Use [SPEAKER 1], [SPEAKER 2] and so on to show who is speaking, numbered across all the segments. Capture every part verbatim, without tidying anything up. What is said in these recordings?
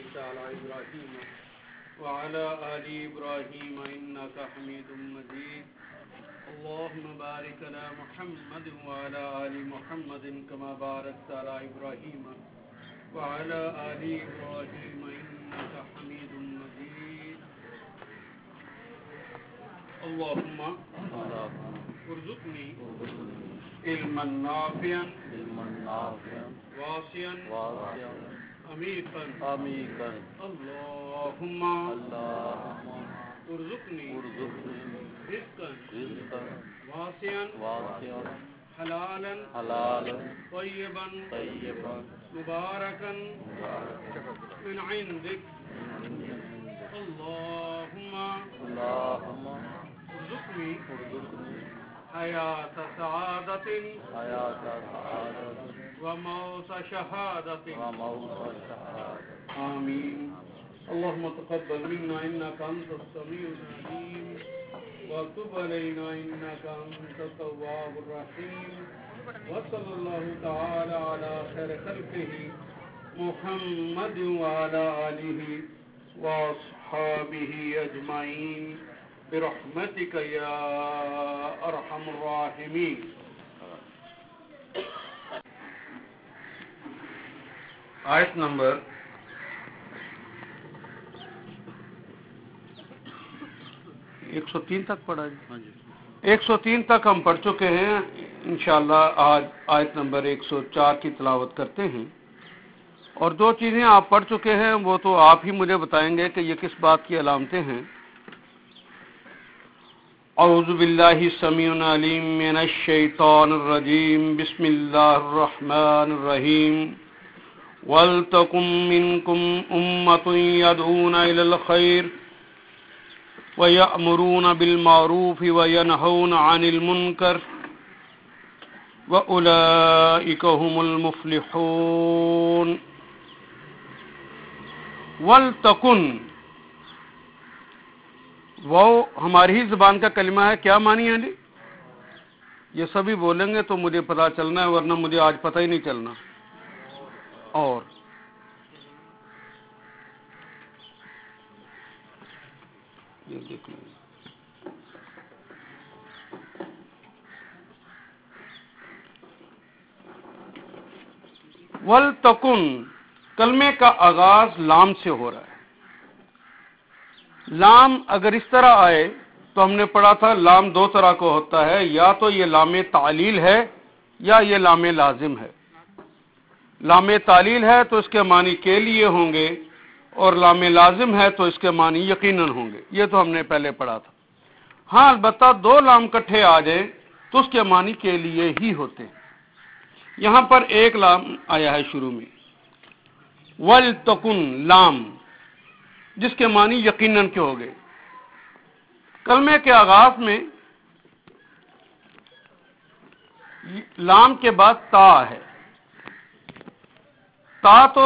[SPEAKER 1] باركت على إبراهيم وعلى آل إبراهيم إنك حميد مجيد اللهم بارك على محمد وعلى آل محمد كما باركت على إبراهيم وعلى آل إبراهيم إنك حميد مجيد اللهم ارزقني علما نافعا واسعا عميقا اللهم ارزقني رزقا واسعا حلالا طيبا مباركا من عندك اللهم ارزقني حياة سعادة وموت شهادة آمين اللهم تقبل منا إنك أنت السميع العليم وتب علينا إنك أنت التواب الرحيم وصلى الله تعالى على خير خلقه محمد وعلى آله وأصحابه أجمعين برحمتك يا أرحم الراحمين. آیت نمبر ایک سو تین تک پڑھا جی. ایک سو تین تک ہم پڑھ چکے ہیں. انشاءاللہ آج آیت نمبر ایک سو چار کی تلاوت کرتے ہیں. اور دو چیزیں آپ پڑھ چکے ہیں وہ تو آپ ہی مجھے بتائیں گے کہ یہ کس بات کی علامتیں ہیں. اعوذ باللہ السمیع العلیم من الشیطان الرجیم بسم اللہ الرحمن الرحیم وَلْتَكُن مِّنكُمْ أُمَّةٌ يَدْعُونَ إِلَى الْخَيْرِ وَيَأْمُرُونَ بِالْمَعْرُوفِ وَيَنْهَوْنَ عَنِ الْمُنكَرِ وَأُولَئِكَ هُمُ الْمُفْلِحُونَ. وَلْتَكُن وہ ہماری ہی زبان کا کلمہ ہے. کیا معنی ہے جی؟ یہ سبھی بولیں گے تو مجھے پتہ چلنا ہے ورنہ مجھے آج پتہ ہی نہیں چلنا. اور یہ دیکھ لیں وَلْتَكُن کلمے کا آغاز لام سے ہو رہا ہے. لام اگر اس طرح آئے تو ہم نے پڑھا تھا لام دو طرح کو ہوتا ہے, یا تو یہ لام تعلیل ہے یا یہ لام لازم ہے. لام تعلیل ہے تو اس کے معنی کے لیے ہوں گے اور لام لازم ہے تو اس کے معنی یقیناً ہوں گے. یہ تو ہم نے پہلے پڑھا تھا. ہاں البتہ دو لام کٹھے آ جائیں تو اس کے معنی کے لیے ہی ہوتے ہیں. یہاں پر ایک لام آیا ہے شروع میں وَلْتَكُن لام جس کے معنی یقیناً کے ہو گئے. کلمے کے آغاز میں لام کے بعد تا ہے. تا تو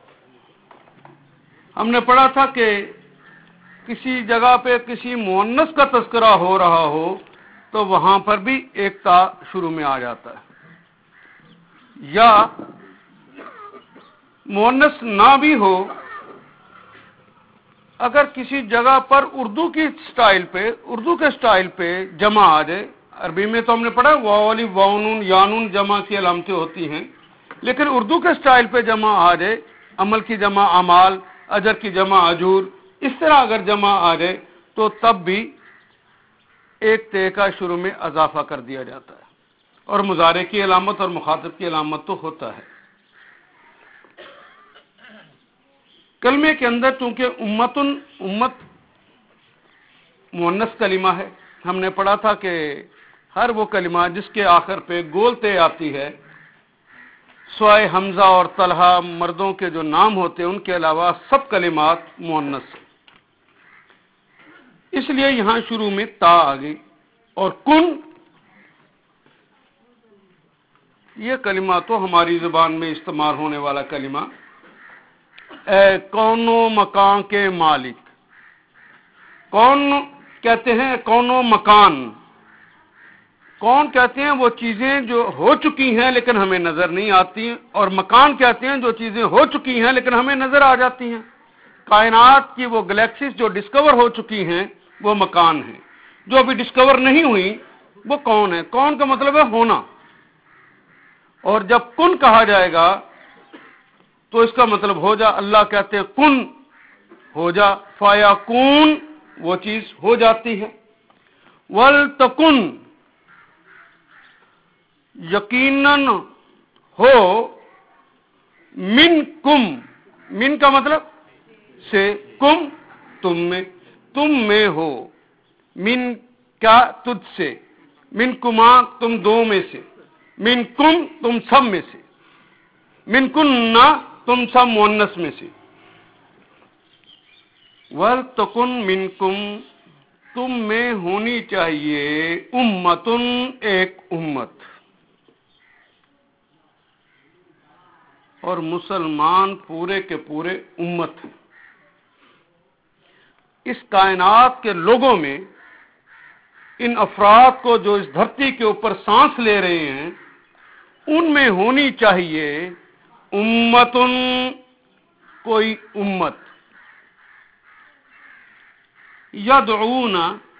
[SPEAKER 1] ہم نے پڑھا تھا کہ کسی جگہ پہ کسی مؤنث کا تذکرہ ہو رہا ہو تو وہاں پر بھی ایک تا شروع میں آ جاتا ہے. یا مؤنث نہ بھی ہو, اگر کسی جگہ پر اردو کی سٹائل پہ اردو کے سٹائل پہ جمع آ جائے. عربی میں تو ہم نے پڑھا واو الف واو نون یا نون جمع کی علامتیں ہوتی ہیں, لیکن اردو کے سٹائل پہ جمع آ جائے, عمل کی جمع اعمال, اجر کی جمع اجور, اس طرح اگر جمع آ جائے تو تب بھی ایک تے کا شروع میں اضافہ کر دیا جاتا ہے. اور مضارع کی علامت اور مخاطب کی علامت تو ہوتا ہے. کلمے کے اندر چونکہ امتن امت مؤنث کلمہ ہے, ہم نے پڑھا تھا کہ ہر وہ کلمہ جس کے آخر پہ گول تے آتی ہے سوائے حمزہ اور طلحہ مردوں کے جو نام ہوتے ہیں ان کے علاوہ سب کلمات مؤنث ہیں. اس لیے یہاں شروع میں تا آ گئی. اور کن یہ کلمہ تو ہماری زبان میں استعمال ہونے والا کلمہ اے کون و مکان کے مالک. کون کہتے ہیں کون و مکان. کون کہتے ہیں وہ چیزیں جو ہو چکی ہیں لیکن ہمیں نظر نہیں آتی, اور مکان کہتے ہیں جو چیزیں ہو چکی ہیں لیکن ہمیں نظر آ جاتی ہیں. کائنات کی وہ گلیکسیز جو ڈسکور ہو چکی ہیں وہ مکان ہیں، جو ابھی ڈسکور نہیں ہوئی وہ کون ہے؟ کون کا مطلب ہے ہونا، اور جب کن کہا جائے گا تو اس کا مطلب ہو جا۔ اللہ کہتے ہیں کن ہو جا، فیکون وہ چیز ہو جاتی ہے۔ ولتکن یقیناً ہو، منکم من کا مطلب سے، کم تم میں، تم میں ہو، من کیا تجھ سے، من کما تم دو میں سے، من کم تم سب میں سے، من کننا تم سب مؤنث میں سے۔ ولتکن منکم تم میں ہونی چاہیے، امتن ایک امت، اور مسلمان پورے کے پورے امت ہیں۔ اس کائنات کے لوگوں میں ان افراد کو جو اس دھرتی کے اوپر سانس لے رہے ہیں ان میں ہونی چاہیے امتن کوئی امت، یدعون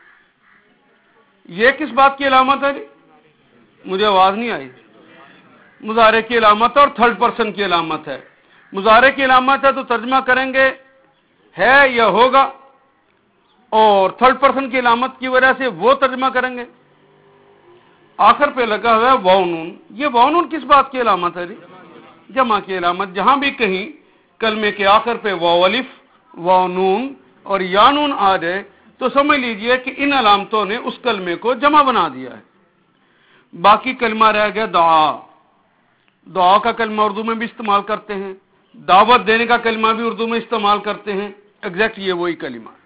[SPEAKER 1] یہ کس بات کی علامت ہے؟ مجھے آواز نہیں آئی۔ مضارع کی علامت اور تھرڈ پرسن کی علامت ہے۔ مضارع کی علامت ہے تو ترجمہ کریں گے ہے یا ہوگا، اور تھرڈ پرسن کی علامت کی وجہ سے وہ ترجمہ کریں گے۔ آخر پہ لگا ہوا ہے واو نون، یہ واو نون کس بات کی علامت ہے؟ جمع کی علامت۔ جہاں بھی کہیں کلمے کے آخر پہ واو الف، واو نون اور یا نون آ جائے تو سمجھ لیجئے کہ ان علامتوں نے اس کلمے کو جمع بنا دیا ہے۔ باقی کلمہ رہ گیا دعا، دعا کا کلمہ اردو میں بھی استعمال کرتے ہیں، دعوت دینے کا کلمہ بھی اردو میں استعمال کرتے ہیں، ایگزیکٹ یہ وہی کلمہ ہے۔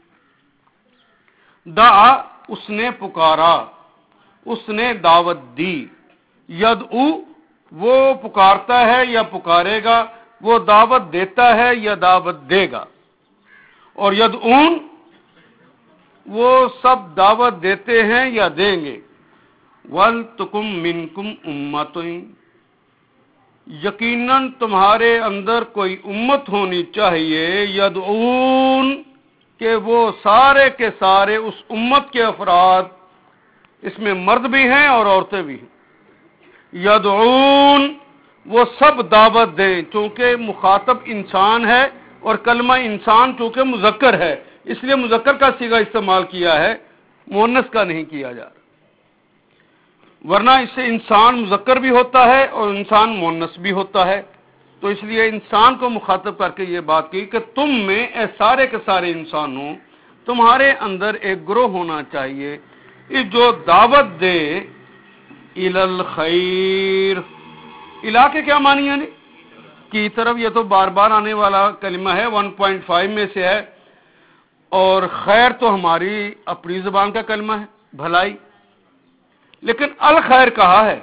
[SPEAKER 1] دعا اس نے پکارا، اس نے دعوت دی، یدعو وہ پکارتا ہے یا پکارے گا، وہ دعوت دیتا ہے یا دعوت دے گا، اور یدعون وہ سب دعوت دیتے ہیں یا دیں گے۔ وَلْتَكُن مِّنكُمْ أُمَّةٌ یقیناً تمہارے اندر کوئی امت ہونی چاہیے، یدعون کہ وہ سارے کے سارے اس امت کے افراد، اس میں مرد بھی ہیں اور عورتیں بھی ہیں، یدعون وہ سب دعوت دیں، چونکہ مخاطب انسان ہے اور کلمہ انسان چونکہ مذکر ہے اس لیے مذکر کا صیغہ استعمال کیا ہے، مؤنث کا نہیں کیا جا رہا، ورنہ اس سے انسان مذکر بھی ہوتا ہے اور انسان مؤنث بھی ہوتا ہے۔ تو اس لیے انسان کو مخاطب کر کے یہ بات کی کہ تم میں اے سارے کے سارے انسانوں، تمہارے اندر ایک گروہ ہونا چاہیے جو دعوت دے الی الخیر۔ الی کے کیا معنی ہے کی طرف؟ یہ تو بار بار آنے والا کلمہ ہے، ون پوائنٹ فائیو میں سے ہے، اور خیر تو ہماری اپنی زبان کا کلمہ ہے، بھلائی، لیکن الخیر کہا ہے،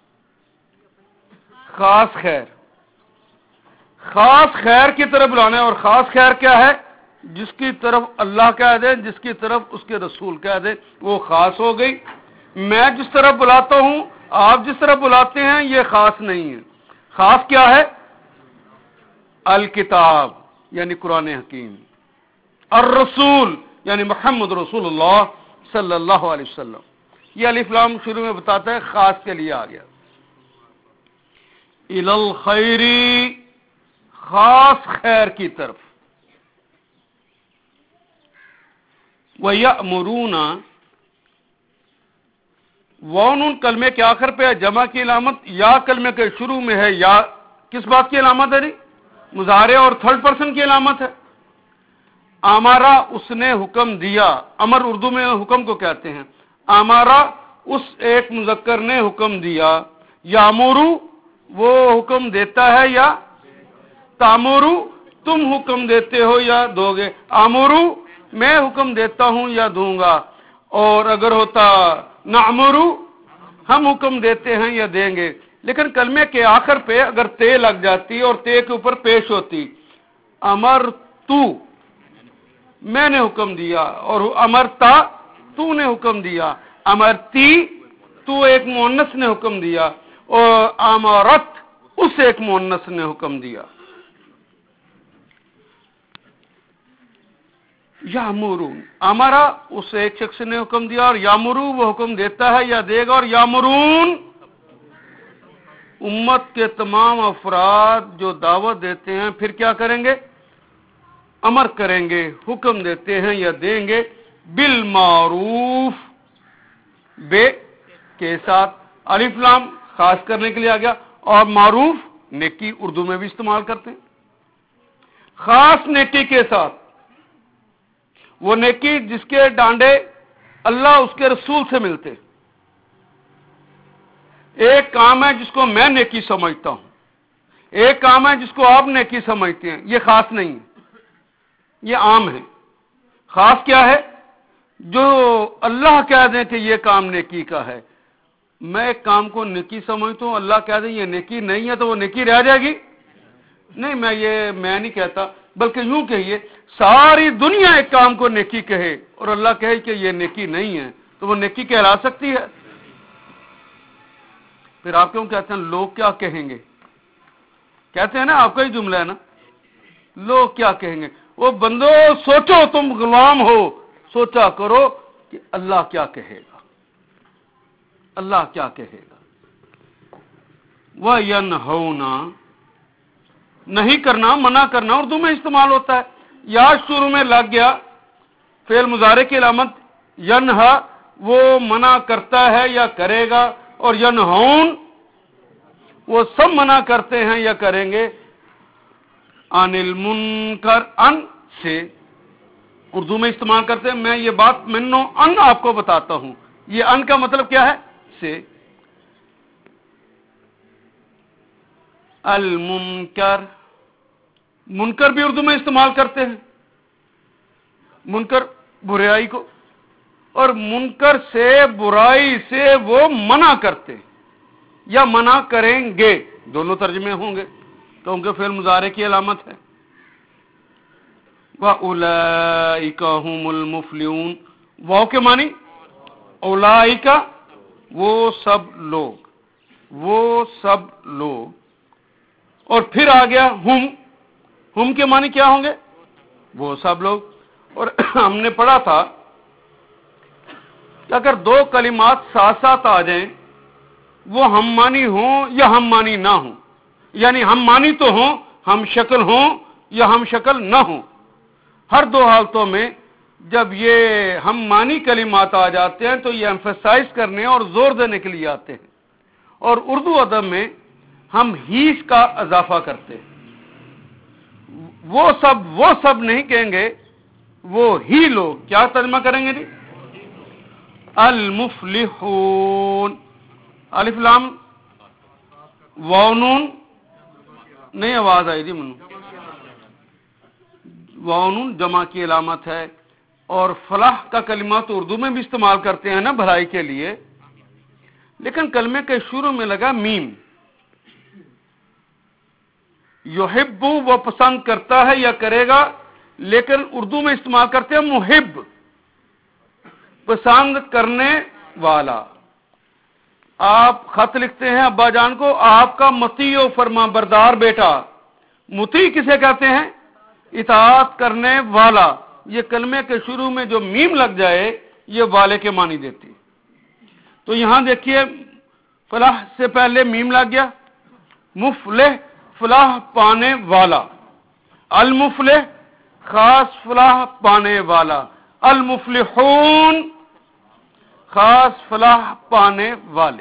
[SPEAKER 1] خاص خیر، خاص خیر کی طرف بلانا ہے، اور خاص خیر کیا ہے؟ جس کی طرف اللہ کہہ دے، جس کی طرف اس کے رسول کہہ دے وہ خاص ہو گئی۔ میں جس طرف بلاتا ہوں، آپ جس طرف بلاتے ہیں یہ خاص نہیں ہے۔ خاص کیا ہے؟ الکتاب یعنی قرآن حکیم، الرسول یعنی محمد رسول اللہ صلی اللہ علیہ وسلم۔ یہ الف لام شروع میں بتاتا ہے خاص کے لیے آ گیا۔ الی الخیر خاص خیر کی طرف، وَيَأْمُرُونَ واو نون کلمے کے آخر پہ ہے، جمع کی علامت، یا کلمے کے شروع میں ہے، یا کس بات کی علامت ہے؟ مضارع اور تھرڈ پرسن کی علامت ہے۔ امارا اس نے حکم دیا، امر اردو میں حکم کو کہتے ہیں، امارا اس ایک مذکر نے حکم دیا، یامورو وہ حکم دیتا ہے یا تامورو تم حکم دیتے ہو یا دو گے، امورو میں حکم دیتا ہوں یا دوں گا، اور اگر ہوتا نعمرو ہم حکم دیتے ہیں یا دیں گے، لیکن کلمے کے آخر پہ اگر تے لگ جاتی اور تے کے اوپر پیش ہوتی، امر تو میں نے حکم دیا، اور امرتا تو نے حکم دیا، امرتی تو ایک مؤنث نے حکم دیا، اور امرت اس ایک مؤنث نے حکم دیا۔ یامرون، امرا اس ایک شخص نے حکم دیا، اور یامرو وہ حکم دیتا ہے یا دے گا، اور یامرون امت کے تمام افراد جو دعوت دیتے ہیں پھر کیا کریں گے؟ امر کریں گے، حکم دیتے ہیں یا دیں گے، بالمعروف بے کے ساتھ، الف لام خاص کرنے کے لیے آ گیا، اور معروف نیکی اردو میں بھی استعمال کرتے ہیں، خاص نیکی کے ساتھ، وہ نیکی جس کے ڈانڈے اللہ اس کے رسول سے ملتے۔ ایک کام ہے جس کو میں نیکی سمجھتا ہوں، ایک کام ہے جس کو آپ نیکی سمجھتے ہیں، یہ خاص نہیں ہے، یہ عام ہے۔ خاص کیا ہے؟ جو اللہ کہہ دیں کہ یہ کام نیکی کا ہے۔ میں ایک کام کو نیکی سمجھتا ہوں، اللہ کہہ دیں یہ نیکی نہیں ہے، تو وہ نیکی رہ جائے گی؟ نہیں، میں یہ میں نہیں کہتا، بلکہ یوں کہیے ساری دنیا ایک کام کو نیکی کہے اور اللہ کہے کہ یہ نیکی نہیں ہے، تو وہ نیکی کہلا سکتی ہے؟ پھر آپ کیوں کہتے ہیں لوگ کیا کہیں گے؟ کہتے ہیں نا، آپ کا ہی جملہ ہے نا، لوگ کیا کہیں گے۔ وہ بندو سوچو، تم غلام ہو، سوچا کرو کہ اللہ کیا کہے گا، اللہ کیا کہے گا۔ وَيَنْهَوْنَ نہیں کرنا، منع کرنا اردو میں استعمال ہوتا ہے۔ یا شروع میں لگ گیا فعل مضارع کی علامت ینہا، وہ منع کرتا ہے یا کرے گا، اور ینہون وہ سب منع کرتے ہیں یا کریں گے، عن المنکر ان سے اردو میں استعمال کرتے ہیں۔ میں یہ بات منو ان آپ کو بتاتا ہوں، یہ ان کا مطلب کیا ہے؟ سے۔ المنکر، منکر بھی اردو میں استعمال کرتے ہیں، منکر برائی کو، اور منکر سے برائی سے وہ منع کرتے یا منع کریں گے، دونوں ترجمے ہوں گے، کیونکہ فعل مضارع کی علامت ہے۔ وَأُولَئِكَ هُمُ الْمُفْلِحُونَ، واو کے معنی اولئک، وہ سب لوگ، وہ سب لوگ، اور پھر آ گیا ہم، ہم کے معنی کیا ہوں گے؟ وہ سب لوگ۔ اور ہم نے پڑھا تھا کہ اگر دو کلمات ساتھ ساتھ آ جائیں، وہ ہم معنی ہوں یا ہم معنی نہ ہوں، یعنی ہم معنی تو ہوں، ہم شکل ہوں یا ہم شکل نہ ہوں، ہر دو حالتوں میں جب یہ ہم معنی کلمات آ جاتے ہیں تو یہ ایمفیسائز کرنے اور زور دینے کے لیے آتے ہیں، اور اردو ادب میں ہم ہیس کا اضافہ کرتے ہیں۔ وہ سب وہ سب نہیں کہیں گے، وہ ہی لوگ کیا ترجمہ کریں گے جی؟ المفلحون، الف لام واو نون، نہیں آواز آئی جی منو، واو نون جمع کی علامت ہے، اور فلاح کا کلمہ تو اردو میں بھی استعمال کرتے ہیں نا بھلائی کے لیے، لیکن کلمے کے شروع میں لگا میم۔ یحب وہ پسند کرتا ہے یا کرے گا، لیکن اردو میں استعمال کرتے ہیں محب، پسند کرنے والا۔ آپ خط لکھتے ہیں ابا جان کو، آپ کا مطیع و فرما بردار بیٹا، مطیع کسے کہتے ہیں؟ اطاعت کرنے والا۔ یہ کلمے کے شروع میں جو میم لگ جائے یہ والے کے معنی دیتی۔ تو یہاں دیکھیے فلاح سے پہلے میم لگ گیا، مفلح فلاح پانے والا، المفلح خاص فلاح پانے والا، المفلحون خاص فلاح پانے والے۔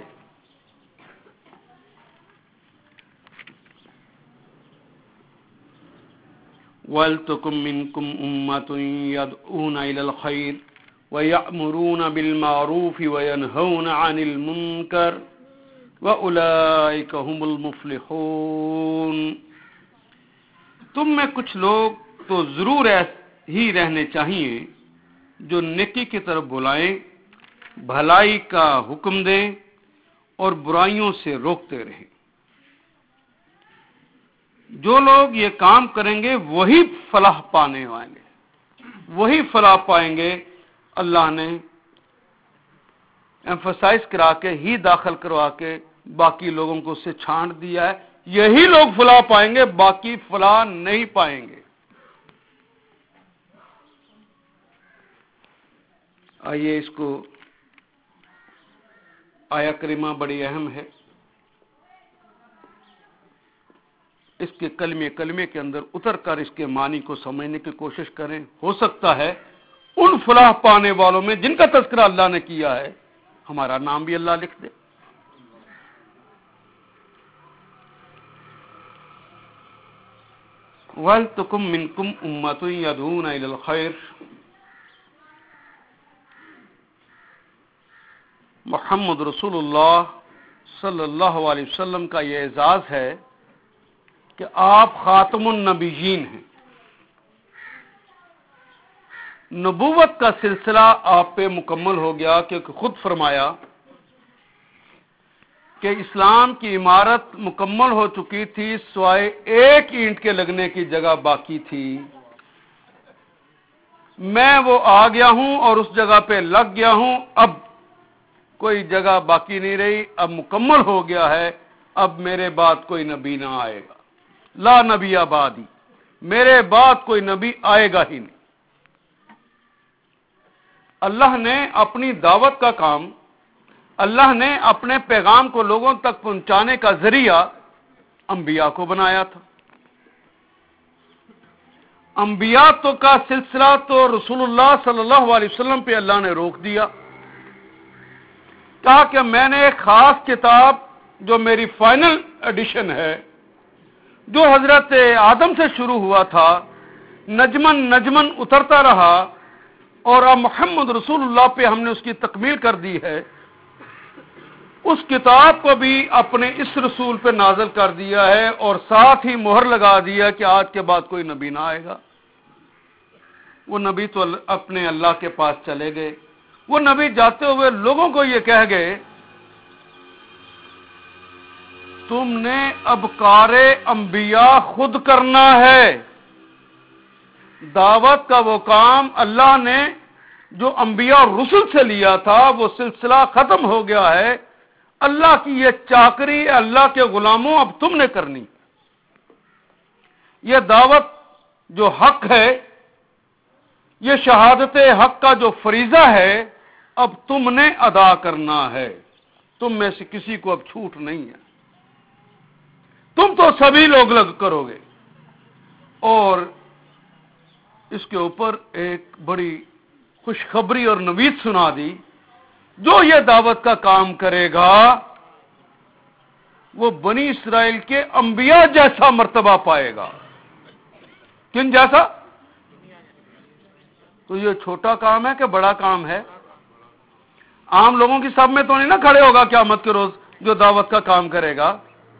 [SPEAKER 1] وَلْتَكُن مِّنكُمْ أُمَّةٌ يَدْعُونَ إِلَى الْخَيْرِ وَيَأْمُرُونَ بِالْمَعْرُوفِ وَيَنْهَوْنَ عَنِ الْمُنكَرِ وَأُولَئِكَ هُمُ الْمُفْلِحُونَ۔ تم میں کچھ لوگ تو ضرور ہی رہنے چاہیے جو نیکی کی طرف بلائیں، بھلائی کا حکم دیں اور برائیوں سے روکتے رہیں۔ جو لوگ یہ کام کریں گے وہی فلاح پانے والے، وہی فلاح پائیں گے۔ اللہ نے ایمفسائز کرا کے ہی داخل کروا کے باقی لوگوں کو اس سے چھانٹ دیا ہے، یہی لوگ فلاح پائیں گے، باقی فلاح نہیں پائیں گے۔ آئیے اس کو، آیا کریمہ بڑی اہم ہے، اس کے کلمے کلمے کے اندر اتر کر اس کے معنی کو سمجھنے کی کوشش کریں. ہو سکتا ہے ان فلاح پانے والوں میں جن کا تذکرہ اللہ نے کیا ہے ہمارا نام بھی اللہ لکھ دے. وَلْتَكُن مِّنكُمْ أُمَّةٌ يَدْعُونَ إِلَى الْخَيْرِ. محمد رسول اللہ صلی اللہ علیہ وسلم کا یہ اعزاز ہے کہ آپ خاتم النبیین ہیں. نبوت کا سلسلہ آپ پہ مکمل ہو گیا، کیونکہ خود فرمایا کہ اسلام کی عمارت مکمل ہو چکی تھی، سوائے ایک اینٹ کے لگنے کی جگہ باقی تھی. میں وہ آ گیا ہوں اور اس جگہ پہ لگ گیا ہوں، اب کوئی جگہ باقی نہیں رہی، اب مکمل ہو گیا ہے. اب میرے بعد کوئی نبی نہ آئے گا. لا نبی بعدی، میرے بعد کوئی نبی آئے گا ہی نہیں. اللہ نے اپنی دعوت کا کام، اللہ نے اپنے پیغام کو لوگوں تک پہنچانے کا ذریعہ انبیاء کو بنایا تھا. انبیاء تو کا سلسلہ تو رسول اللہ صلی اللہ علیہ وسلم پہ اللہ نے روک دیا. کہا کہ میں نے ایک خاص کتاب جو میری فائنل ایڈیشن ہے، جو حضرت آدم سے شروع ہوا تھا، نجمن نجمن اترتا رہا، اور اب محمد رسول اللہ پہ ہم نے اس کی تکمیل کر دی ہے. اس کتاب کو بھی اپنے اس رسول پہ نازل کر دیا ہے، اور ساتھ ہی مہر لگا دیا کہ آج کے بعد کوئی نبی نہ آئے گا. وہ نبی تو اپنے اللہ کے پاس چلے گئے. وہ نبی جاتے ہوئے لوگوں کو یہ کہہ گئے، تم نے ابکار انبیاء خود کرنا ہے. دعوت کا وہ کام اللہ نے جو انبیاء اور رسل سے لیا تھا، وہ سلسلہ ختم ہو گیا ہے. اللہ کی یہ چاکری اللہ کے غلاموں اب تم نے کرنی. یہ دعوت جو حق ہے، یہ شہادت حق کا جو فریضہ ہے، اب تم نے ادا کرنا ہے. تم میں سے کسی کو اب چھوٹ نہیں ہے. تم تو سبھی لوگ لگ کرو گے. اور اس کے اوپر ایک بڑی خوشخبری اور نوید سنا دی، جو یہ دعوت کا کام کرے گا وہ بنی اسرائیل کے انبیاء جیسا مرتبہ پائے گا. کن جیسا؟ تو یہ چھوٹا کام ہے کہ بڑا کام ہے؟ عام لوگوں کی سب میں تو نہیں نہ کھڑے ہوگا قیامت کے روز جو دعوت کا کام کرے گا.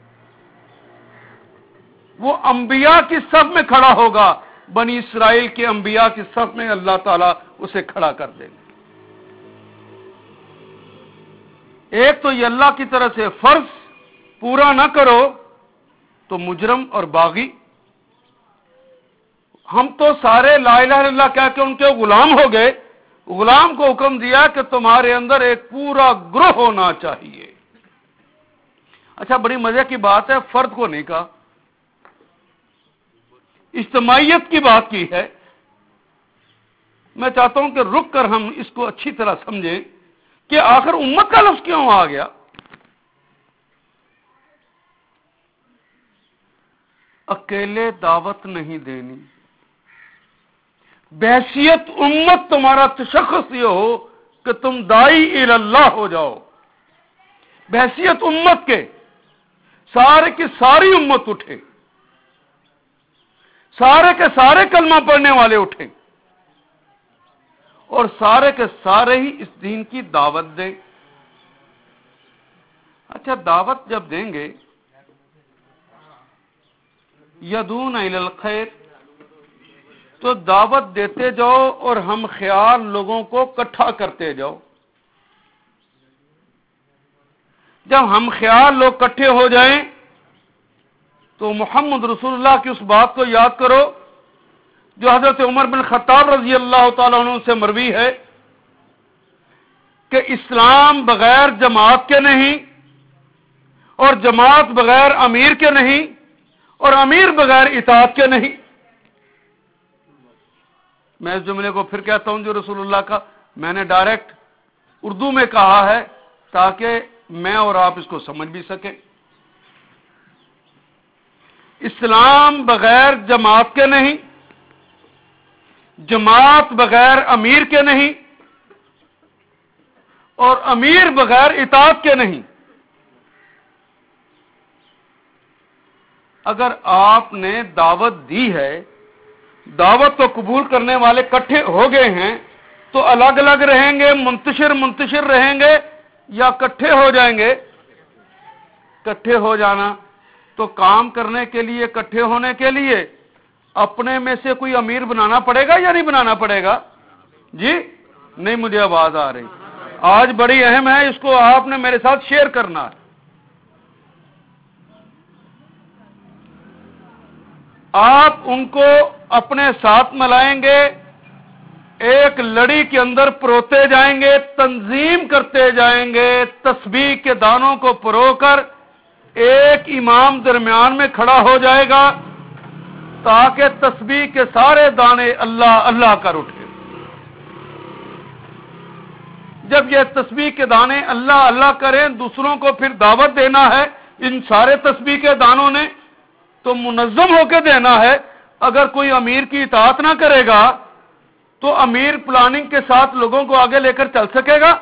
[SPEAKER 1] وہ انبیاء کی صف میں کھڑا ہوگا. بنی اسرائیل کے انبیاء کی صف میں اللہ تعالیٰ اسے کھڑا کر دیں گے. ایک تو یہ اللہ کی طرف سے فرض پورا نہ کرو تو مجرم اور باغی. ہم تو سارے لا الہ الا اللہ کہہ کے ان کے غلام ہو گئے. غلام کو حکم دیا کہ تمہارے اندر ایک پورا گروہ ہونا چاہیے. اچھا، بڑی مزے کی بات ہے، فرد کو نہیں کہا، اجتماعیت کی بات کی ہے. میں چاہتا ہوں کہ رک کر ہم اس کو اچھی طرح سمجھیں کہ آخر امت کا لفظ کیوں آ گیا. اکیلے دعوت نہیں دینی. بحیثیت امت تمہارا تشخص یہ ہو کہ تم داعی الی اللہ ہو جاؤ. بحیثیت امت کے سارے کی ساری امت اٹھے، سارے کے سارے کلمہ پڑھنے والے اٹھیں، اور سارے کے سارے ہی اس دین کی دعوت دیں. اچھا، دعوت جب دیں گے، یدعون الی الخیر، تو دعوت دیتے جاؤ اور ہم خیال لوگوں کو اکٹھا کرتے جاؤ. جب ہم خیال لوگ اکٹھے ہو جائیں تو محمد رسول اللہ کی اس بات کو یاد کرو جو حضرت عمر بن خطاب رضی اللہ تعالیٰ عنہ سے مروی ہے کہ اسلام بغیر جماعت کے نہیں، اور جماعت بغیر امیر کے نہیں، اور امیر بغیر اطاعت کے نہیں. میں اس جملے کو پھر کہتا ہوں جو رسول اللہ کا میں نے ڈائریکٹ اردو میں کہا ہے تاکہ میں اور آپ اس کو سمجھ بھی سکیں. اسلام بغیر جماعت کے نہیں، جماعت بغیر امیر کے نہیں، اور امیر بغیر اطاعت کے نہیں. اگر آپ نے دعوت دی ہے، دعوت کو قبول کرنے والے اکٹھے ہو گئے ہیں، تو الگ الگ رہیں گے، منتشر منتشر رہیں گے، یا اکٹھے ہو جائیں گے؟ اکٹھے ہو جانا. تو کام کرنے کے لیے، اکٹھے ہونے کے لیے اپنے میں سے کوئی امیر بنانا پڑے گا یا نہیں بنانا پڑے گا؟ جی نہیں، مجھے آواز آ رہی. آج بڑی اہم ہے، اس کو آپ نے میرے ساتھ شیئر کرنا ہے. آپ ان کو اپنے ساتھ ملائیں گے، ایک لڑی کے اندر پروتے جائیں گے، تنظیم کرتے جائیں گے، تسبیح کے دانوں کو پرو کر ایک امام درمیان میں کھڑا ہو جائے گا تاکہ تسبیح کے سارے دانے اللہ اللہ کر اٹھے. جب یہ تسبیح کے دانے اللہ اللہ کریں، دوسروں کو پھر دعوت دینا ہے ان سارے تسبیح کے دانوں نے، تو منظم ہو کے دینا ہے. اگر کوئی امیر کی اطاعت نہ کرے گا تو امیر پلاننگ کے ساتھ لوگوں کو آگے لے کر چل سکے گا؟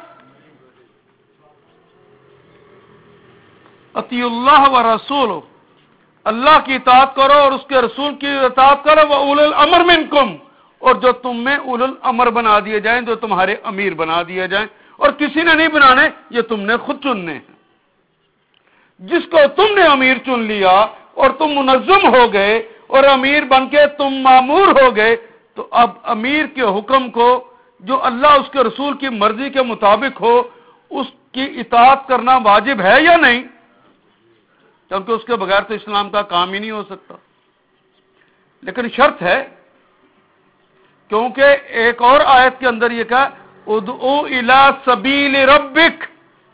[SPEAKER 1] اطیعوا اللہ و رسول، اللہ کی اطاعت کرو اور اس کے رسول کی اطاعت کرو. وَأُولِي الْأَمْرِ مِنْكُمْ، اور جو تم میں اول الامر بنا دیے جائیں، جو تمہارے امیر بنا دیے جائیں. اور کسی نے نہیں بنانے، یہ تم نے خود چننے ہیں. جس کو تم نے امیر چن لیا اور تم منظم ہو گئے اور امیر بن کے تم مامور ہو گئے، تو اب امیر کے حکم کو جو اللہ اس کے رسول کی مرضی کے مطابق ہو، اس کی اطاعت کرنا واجب ہے یا نہیں؟ کیونکہ اس کے بغیر تو اسلام کا کام ہی نہیں ہو سکتا. لیکن شرط ہے، کیونکہ ایک اور آیت کے اندر یہ کہا ادعو الی سبیل ربک،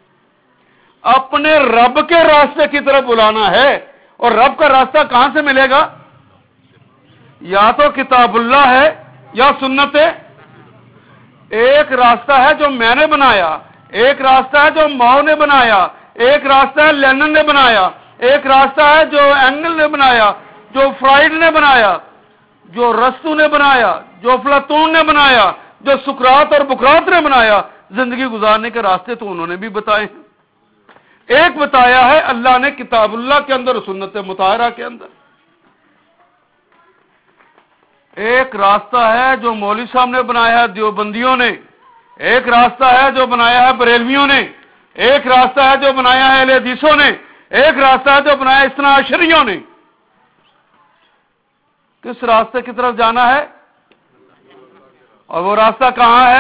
[SPEAKER 1] اپنے رب کے راستے کی طرف بلانا ہے. اور رب کا راستہ کہاں سے ملے گا؟ یا تو کتاب اللہ ہے یا سنت ہے. ایک راستہ ہے جو میں نے بنایا، ایک راستہ ہے جو ماؤ نے بنایا، ایک راستہ ہے لینن نے بنایا، ایک راستہ ہے جو اینگل نے بنایا، جو فرائڈ نے بنایا، جو رستو نے بنایا، جو افلاطون نے بنایا، جو سقراط اور بقراط نے بنایا. زندگی گزارنے کے راستے تو انہوں نے بھی بتائے ہیں. ایک بتایا ہے اللہ نے کتاب اللہ کے اندر اور سنت مطہرہ کے اندر. ایک راستہ ہے جو مولوی صاحب نے بنایا ہے دیوبندیوں نے، ایک راستہ ہے جو بنایا ہے بریلویوں نے، ایک راستہ ہے جو بنایا ہے اہل حدیثوں نے، ایک راستہ ہے جو بنایا اثنا عشریوں نے. کس راستے کی طرف جانا ہے؟ اور وہ راستہ کہاں ہے؟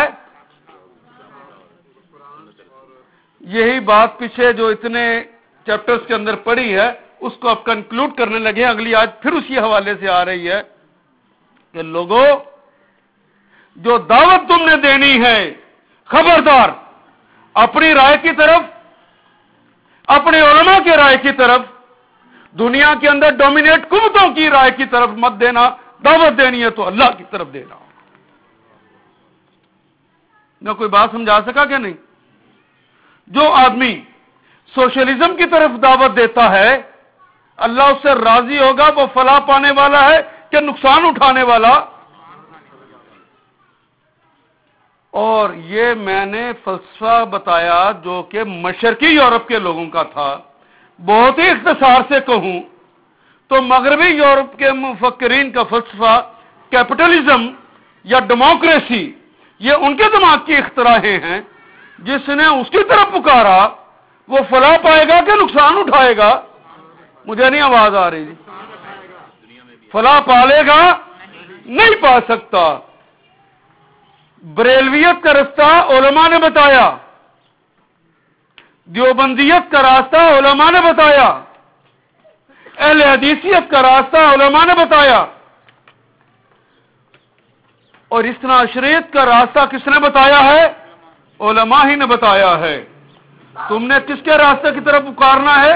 [SPEAKER 1] یہی بات پیچھے جو اتنے چیپٹرز کے اندر پڑھی ہے اس کو اب کنکلوڈ کرنے لگے ہیں. اگلی آج پھر اسی حوالے سے آ رہی ہے کہ لوگوں، جو دعوت تم نے دینی ہے، خبردار اپنی رائے کی طرف، اپنے علماء کی رائے کی طرف، دنیا کے اندر ڈومینیٹ قوتوں کی رائے کی طرف مت دینا. دعوت دینی ہے تو اللہ کی طرف دینا. میں کوئی بات سمجھا سکا کہ نہیں؟ جو آدمی سوشلزم کی طرف دعوت دیتا ہے، اللہ اس سے راضی ہوگا، وہ فلاح پانے والا ہے کہ نقصان اٹھانے والا؟ اور یہ میں نے فلسفہ بتایا جو کہ مشرقی یورپ کے لوگوں کا تھا. بہت ہی اختصار سے کہوں تو مغربی یورپ کے مفکرین کا فلسفہ کیپٹلزم یا ڈیموکریسی، یہ ان کے دماغ کی اختراعیں ہیں. جس نے اس کی طرف پکارا وہ فلاح پائے گا کہ نقصان اٹھائے گا؟ مجھے نہیں آواز آ رہی. فلاح پالے گا؟ نہیں پا سکتا. بریلویت کا راستہ علماء نے بتایا، دیوبندیت کا راستہ علماء نے بتایا، اہل حدیثیت کا راستہ علماء نے بتایا، اور اثنا عشریت کا راستہ کس نے بتایا ہے؟ علماء ہی نے بتایا ہے. تم نے کس کے راستے کی طرف پکارنا ہے؟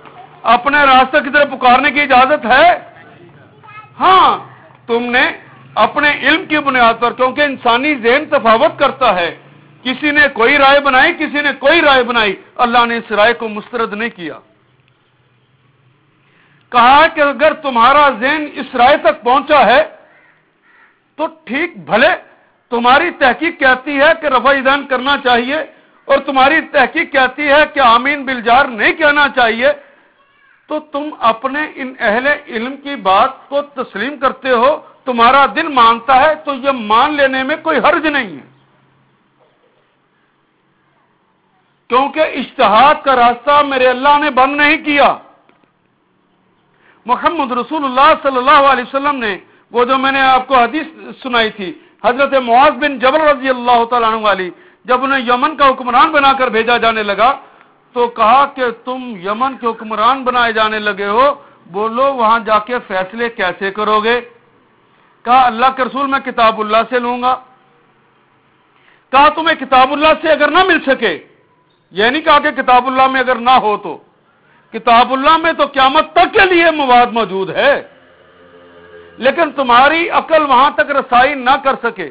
[SPEAKER 1] اپنے راستے کی طرف پکارنے کی اجازت ہے؟ ہاں، تم نے اپنے علم کی بنیاد پر، کیونکہ انسانی ذہن تفاوت کرتا ہے، کسی نے کوئی رائے بنائی، کسی نے کوئی رائے بنائی، اللہ نے اس رائے کو مسترد نہیں کیا. کہا کہ اگر تمہارا ذہن اس رائے تک پہنچا ہے تو ٹھیک، بھلے تمہاری تحقیق کہتی ہے کہ رفع یدین کرنا چاہیے اور تمہاری تحقیق کہتی ہے کہ آمین بالجار نہیں کہنا چاہیے، تو تم اپنے ان اہل علم کی بات کو تسلیم کرتے ہو، تمہارا دل مانتا ہے تو یہ مان لینے میں کوئی حرج نہیں ہے، کیونکہ اجتہاد کا راستہ میرے اللہ نے بند نہیں کیا. محمد رسول اللہ صلی اللہ علیہ وسلم نے وہ جو میں نے آپ کو حدیث سنائی تھی حضرت معاذ بن جبل رضی اللہ تعالیٰ عنہ والی، جب انہیں یمن کا حکمران بنا کر بھیجا جانے لگا تو کہا کہ تم یمن کے حکمران بنائے جانے لگے ہو، بولو وہاں جا کے فیصلے کیسے کرو گے؟ کہا اللہ کے رسول میں کتاب اللہ سے لوں گا. کہا تمہیں کتاب اللہ سے اگر نہ مل سکے، یہ نہیں کہا کہ کتاب اللہ میں اگر نہ ہو تو، کتاب اللہ میں تو قیامت تک کے لیے مواد موجود ہے، لیکن تمہاری عقل وہاں تک رسائی نہ کر سکے،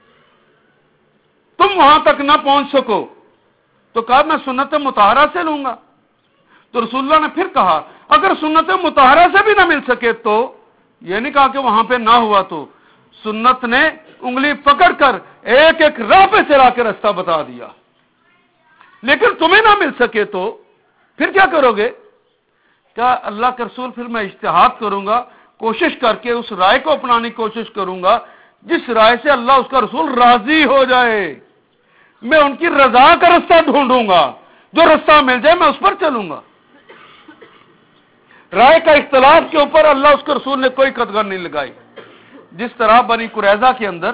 [SPEAKER 1] تم وہاں تک نہ پہنچ سکو، تو کہا میں سنت مطہرہ سے لوں گا. تو رسول اللہ نے پھر کہا اگر سنت مطہرہ سے بھی نہ مل سکے تو، یہ نہیں کہا کہ وہاں پہ نہ ہوا تو، سنت نے انگلی پکڑ کر ایک ایک راہ پہ چلا کے راستہ بتا دیا. لیکن تمہیں نہ مل سکے تو پھر کیا کرو گے؟ کیا اللہ کے رسول پھر میں اجتہاد کروں گا، کوشش کر کے اس رائے کو اپنانے کی کوشش کروں گا جس رائے سے اللہ اس کا رسول راضی ہو جائے. میں ان کی رضا کا راستہ ڈھونڈوں گا، جو راستہ مل جائے میں اس پر چلوں گا. رائے کا اختلاف کے اوپر اللہ اس کے رسول نے کوئی قدغن نہیں لگائی. جس طرح بنی قریظہ کے اندر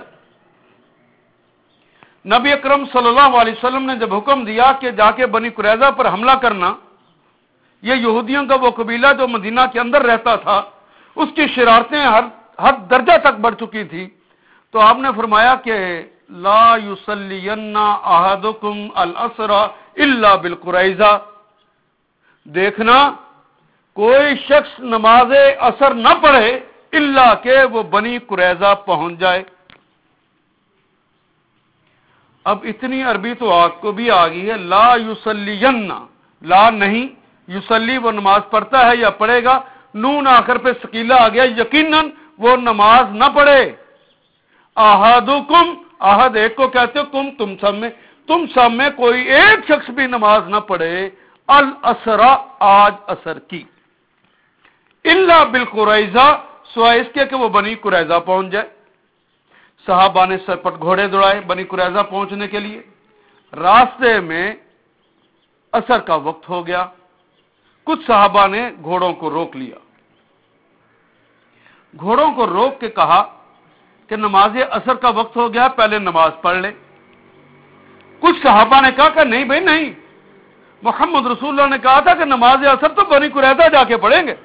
[SPEAKER 1] نبی اکرم صلی اللہ علیہ وسلم نے جب حکم دیا کہ جا کے بنی قریظہ پر حملہ کرنا، یہ یہودیوں کا وہ قبیلہ جو مدینہ کے اندر رہتا تھا، اس کی شرارتیں ہر ہر درجہ تک بڑھ چکی تھی، تو آپ نے فرمایا کہ لا یصلین احدکم العصر الا بالقریظہ، دیکھنا کوئی شخص نماز عصر نہ پڑھے الا کہ وہ بنی قریظہ پہنچ جائے. اب اتنی عربی تو آپ کو بھی آ گئی ہے، لا یصلین، لا نہیں، یصلی وہ نماز پڑھتا ہے یا پڑھے گا، نون آخر پہ ثقیلہ آ گیا، یقیناً وہ نماز نہ پڑھے. احدکم، احد ایک کو کہتے ہو، کم تم سب میں، تم سب میں کوئی ایک شخص بھی نماز نہ پڑھے العصر، آج عصر کی، الا بالقریظہ، سوائے اس کے کہ وہ بنی قریظہ پہنچ جائے. صحابہ نے سرپٹ گھوڑے دوڑائے بنی قریظہ پہنچنے کے لیے. راستے میں عصر کا وقت ہو گیا، کچھ صحابہ نے گھوڑوں کو روک لیا، گھوڑوں کو روک کے کہا کہ نماز عصر کا وقت ہو گیا، پہلے نماز پڑھ لے. کچھ صحابہ نے کہا کہ نہیں بھائی نہیں، محمد رسول اللہ نے کہا تھا کہ نماز عصر تو بنی قریظہ جا کے پڑھیں گے.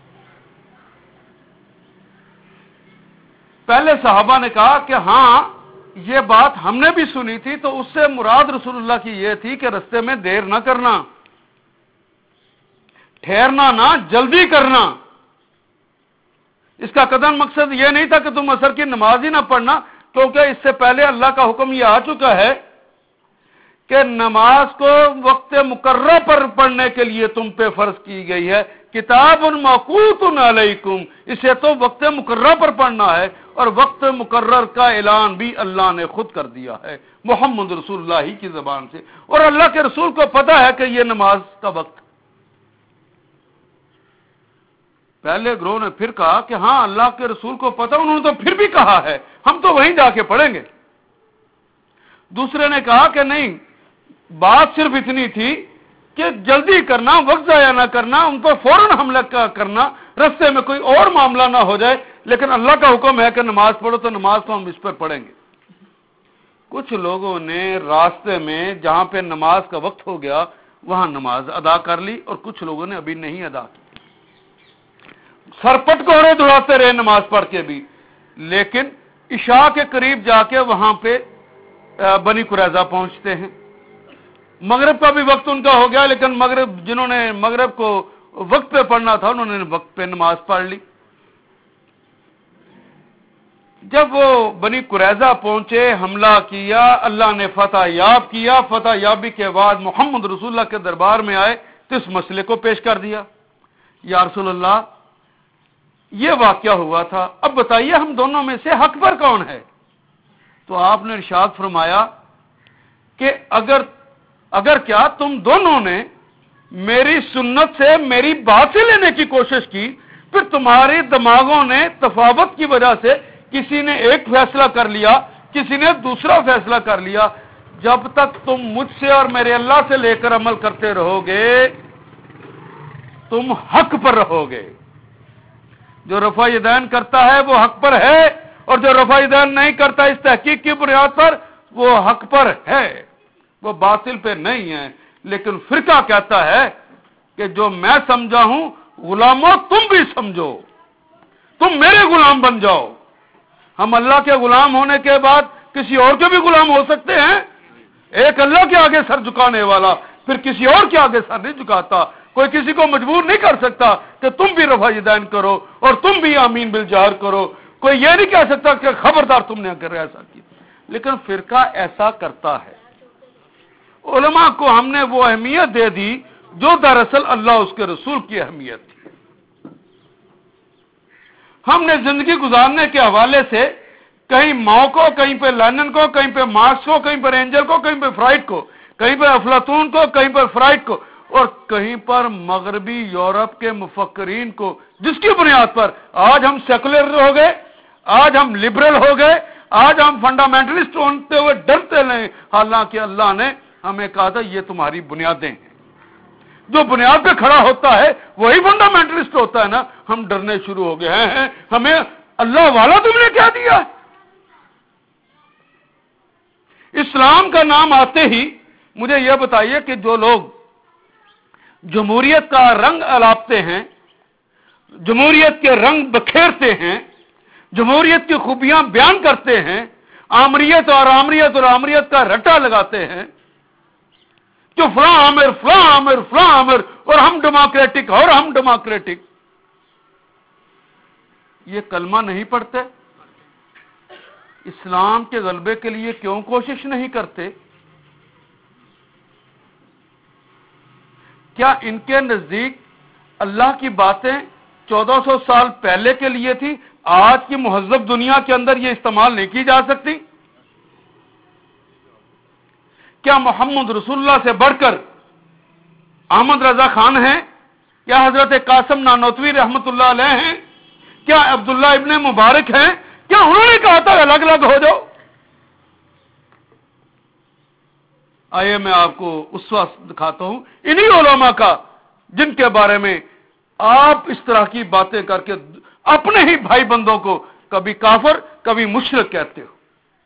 [SPEAKER 1] پہلے صحابہ نے کہا کہ ہاں یہ بات ہم نے بھی سنی تھی، تو اس سے مراد رسول اللہ کی یہ تھی کہ رستے میں دیر نہ کرنا، ٹھہرنا نہ، جلدی کرنا. اس کا قدم مقصد یہ نہیں تھا کہ تم عصر کی نماز ہی نہ پڑھنا، کیونکہ اس سے پہلے اللہ کا حکم یہ آ چکا ہے کہ نماز کو وقت مقررہ پر پڑھنے کے لیے تم پہ فرض کی گئی ہے. کتاب موقوت علیکم، اسے تو وقت مقررہ پر پڑھنا ہے، اور وقت مقرر کا اعلان بھی اللہ نے خود کر دیا ہے محمد رسول اللہ ہی کی زبان سے، اور اللہ کے رسول کو پتا ہے کہ یہ نماز کا وقت. پہلے گروہ نے پھر کہا کہ ہاں اللہ کے رسول کو پتا، انہوں نے تو پھر بھی کہا ہے ہم تو وہیں جا کے پڑھیں گے. دوسرے نے کہا کہ نہیں، بات صرف اتنی تھی کہ جلدی کرنا، وقت ضائع نہ کرنا، ان پر فوراً حملہ کرنا، رستے میں کوئی اور معاملہ نہ ہو جائے، لیکن اللہ کا حکم ہے کہ نماز پڑھو تو نماز تو ہم اس پر پڑھیں گے. کچھ لوگوں نے راستے میں جہاں پہ نماز کا وقت ہو گیا وہاں نماز ادا کر لی، اور کچھ لوگوں نے ابھی نہیں ادا کی، سرپٹ گھوڑے دوڑاتے رہے نماز پڑھ کے بھی، لیکن عشاء کے قریب جا کے وہاں پہ بنی قریظہ پہنچتے ہیں. مغرب کا بھی وقت ان کا ہو گیا، لیکن مغرب جنہوں نے مغرب کو وقت پہ پڑھنا تھا انہوں نے وقت پہ نماز پڑھ لی. جب وہ بنی قریظہ پہنچے، حملہ کیا، اللہ نے فتح یاب کیا، فتح یابی کے بعد محمد رسول اللہ کے دربار میں آئے تو اس مسئلے کو پیش کر دیا، یا رسول اللہ یہ واقعہ ہوا تھا، اب بتائیے ہم دونوں میں سے حق پر کون ہے؟ تو آپ نے ارشاد فرمایا کہ اگر اگر کیا تم دونوں نے میری سنت سے میری بات سے لینے کی کوشش کی، پھر تمہارے دماغوں نے تفاوت کی وجہ سے کسی نے ایک فیصلہ کر لیا، کسی نے دوسرا فیصلہ کر لیا، جب تک تم مجھ سے اور میرے اللہ سے لے کر عمل کرتے رہو گے تم حق پر رہو گے۔ جو رفع یدین کرتا ہے وہ حق پر ہے، اور جو رفع یدین نہیں کرتا اس تحقیق کی بنیاد پر وہ حق پر ہے، وہ باطل پہ نہیں ہے۔ لیکن فرقہ کہتا ہے کہ جو میں سمجھا ہوں غلاموں تم بھی سمجھو، تم میرے غلام بن جاؤ۔ ہم اللہ کے غلام ہونے کے بعد کسی اور کے بھی غلام ہو سکتے ہیں؟ ایک اللہ کے آگے سر جھکانے والا پھر کسی اور کے آگے سر نہیں جھکاتا۔ کوئی کسی کو مجبور نہیں کر سکتا کہ تم بھی رفع یدین کرو اور تم بھی آمین بالجہر کرو۔ کوئی یہ نہیں کہہ سکتا کہ خبردار تم نے اگر ایسا کیا، لیکن فرقہ ایسا کرتا ہے۔ علماء کو ہم نے وہ اہمیت دے دی جو دراصل اللہ اس کے رسول کی اہمیت تھی۔ ہم نے زندگی گزارنے کے حوالے سے کہیں ماؤ کو، کہیں پہ لینن کو، کہیں پہ مارکس کو، کہیں پر اینجل کو، کہیں پہ فرائڈ کو، کہیں پہ افلاطون کو، کہیں پر فرائڈ کو، اور کہیں پر مغربی یورپ کے مفکرین کو، جس کی بنیاد پر آج ہم سیکولر ہو گئے، آج ہم لبرل ہو گئے، آج ہم فنڈامنٹلسٹ ہوتے ہوئے ڈرتے نہیں، حالانکہ اللہ نے ہمیں کہا تھا یہ تمہاری بنیادیں ہیں۔ جو بنیاد پہ کھڑا ہوتا ہے وہی فنڈامنٹلسٹ ہوتا ہے نا۔ ہم ڈرنے شروع ہو گئے ہیں، ہمیں اللہ والا تم نے کیا دیا؟ اسلام کا نام آتے ہی مجھے یہ بتائیے کہ جو لوگ جمہوریت کا رنگ الاپتے ہیں، جمہوریت کے رنگ بکھیرتے ہیں، جمہوریت کی خوبیاں بیان کرتے ہیں، آمریت اور آمریت اور آمریت کا رٹا لگاتے ہیں کہ فلاں آمر فلاں آمر فلاں آمر اور ہم ڈیموکریٹک اور ہم ڈیموکریٹک، یہ کلمہ نہیں پڑھتے؟ اسلام کے غلبے کے لیے کیوں کوشش نہیں کرتے؟ کیا ان کے نزدیک اللہ کی باتیں چودہ سو سال پہلے کے لیے تھی، آج کی مہذب دنیا کے اندر یہ استعمال نہیں کی جا سکتی؟ کیا محمد رسول اللہ سے بڑھ کر احمد رضا خان ہیں؟ کیا حضرت قاسم نانوتوی رحمت اللہ علیہ ہیں؟ کیا عبداللہ ابن مبارک ہیں؟ کیا انہوں نے کہا تھا الگ الگ ہو جاؤ؟ آئیے میں آپ کو اس وقت دکھاتا ہوں انہی علماء کا جن کے بارے میں آپ اس طرح کی باتیں کر کے اپنے ہی بھائی بندوں کو کبھی کافر کبھی مشرک کہتے ہو۔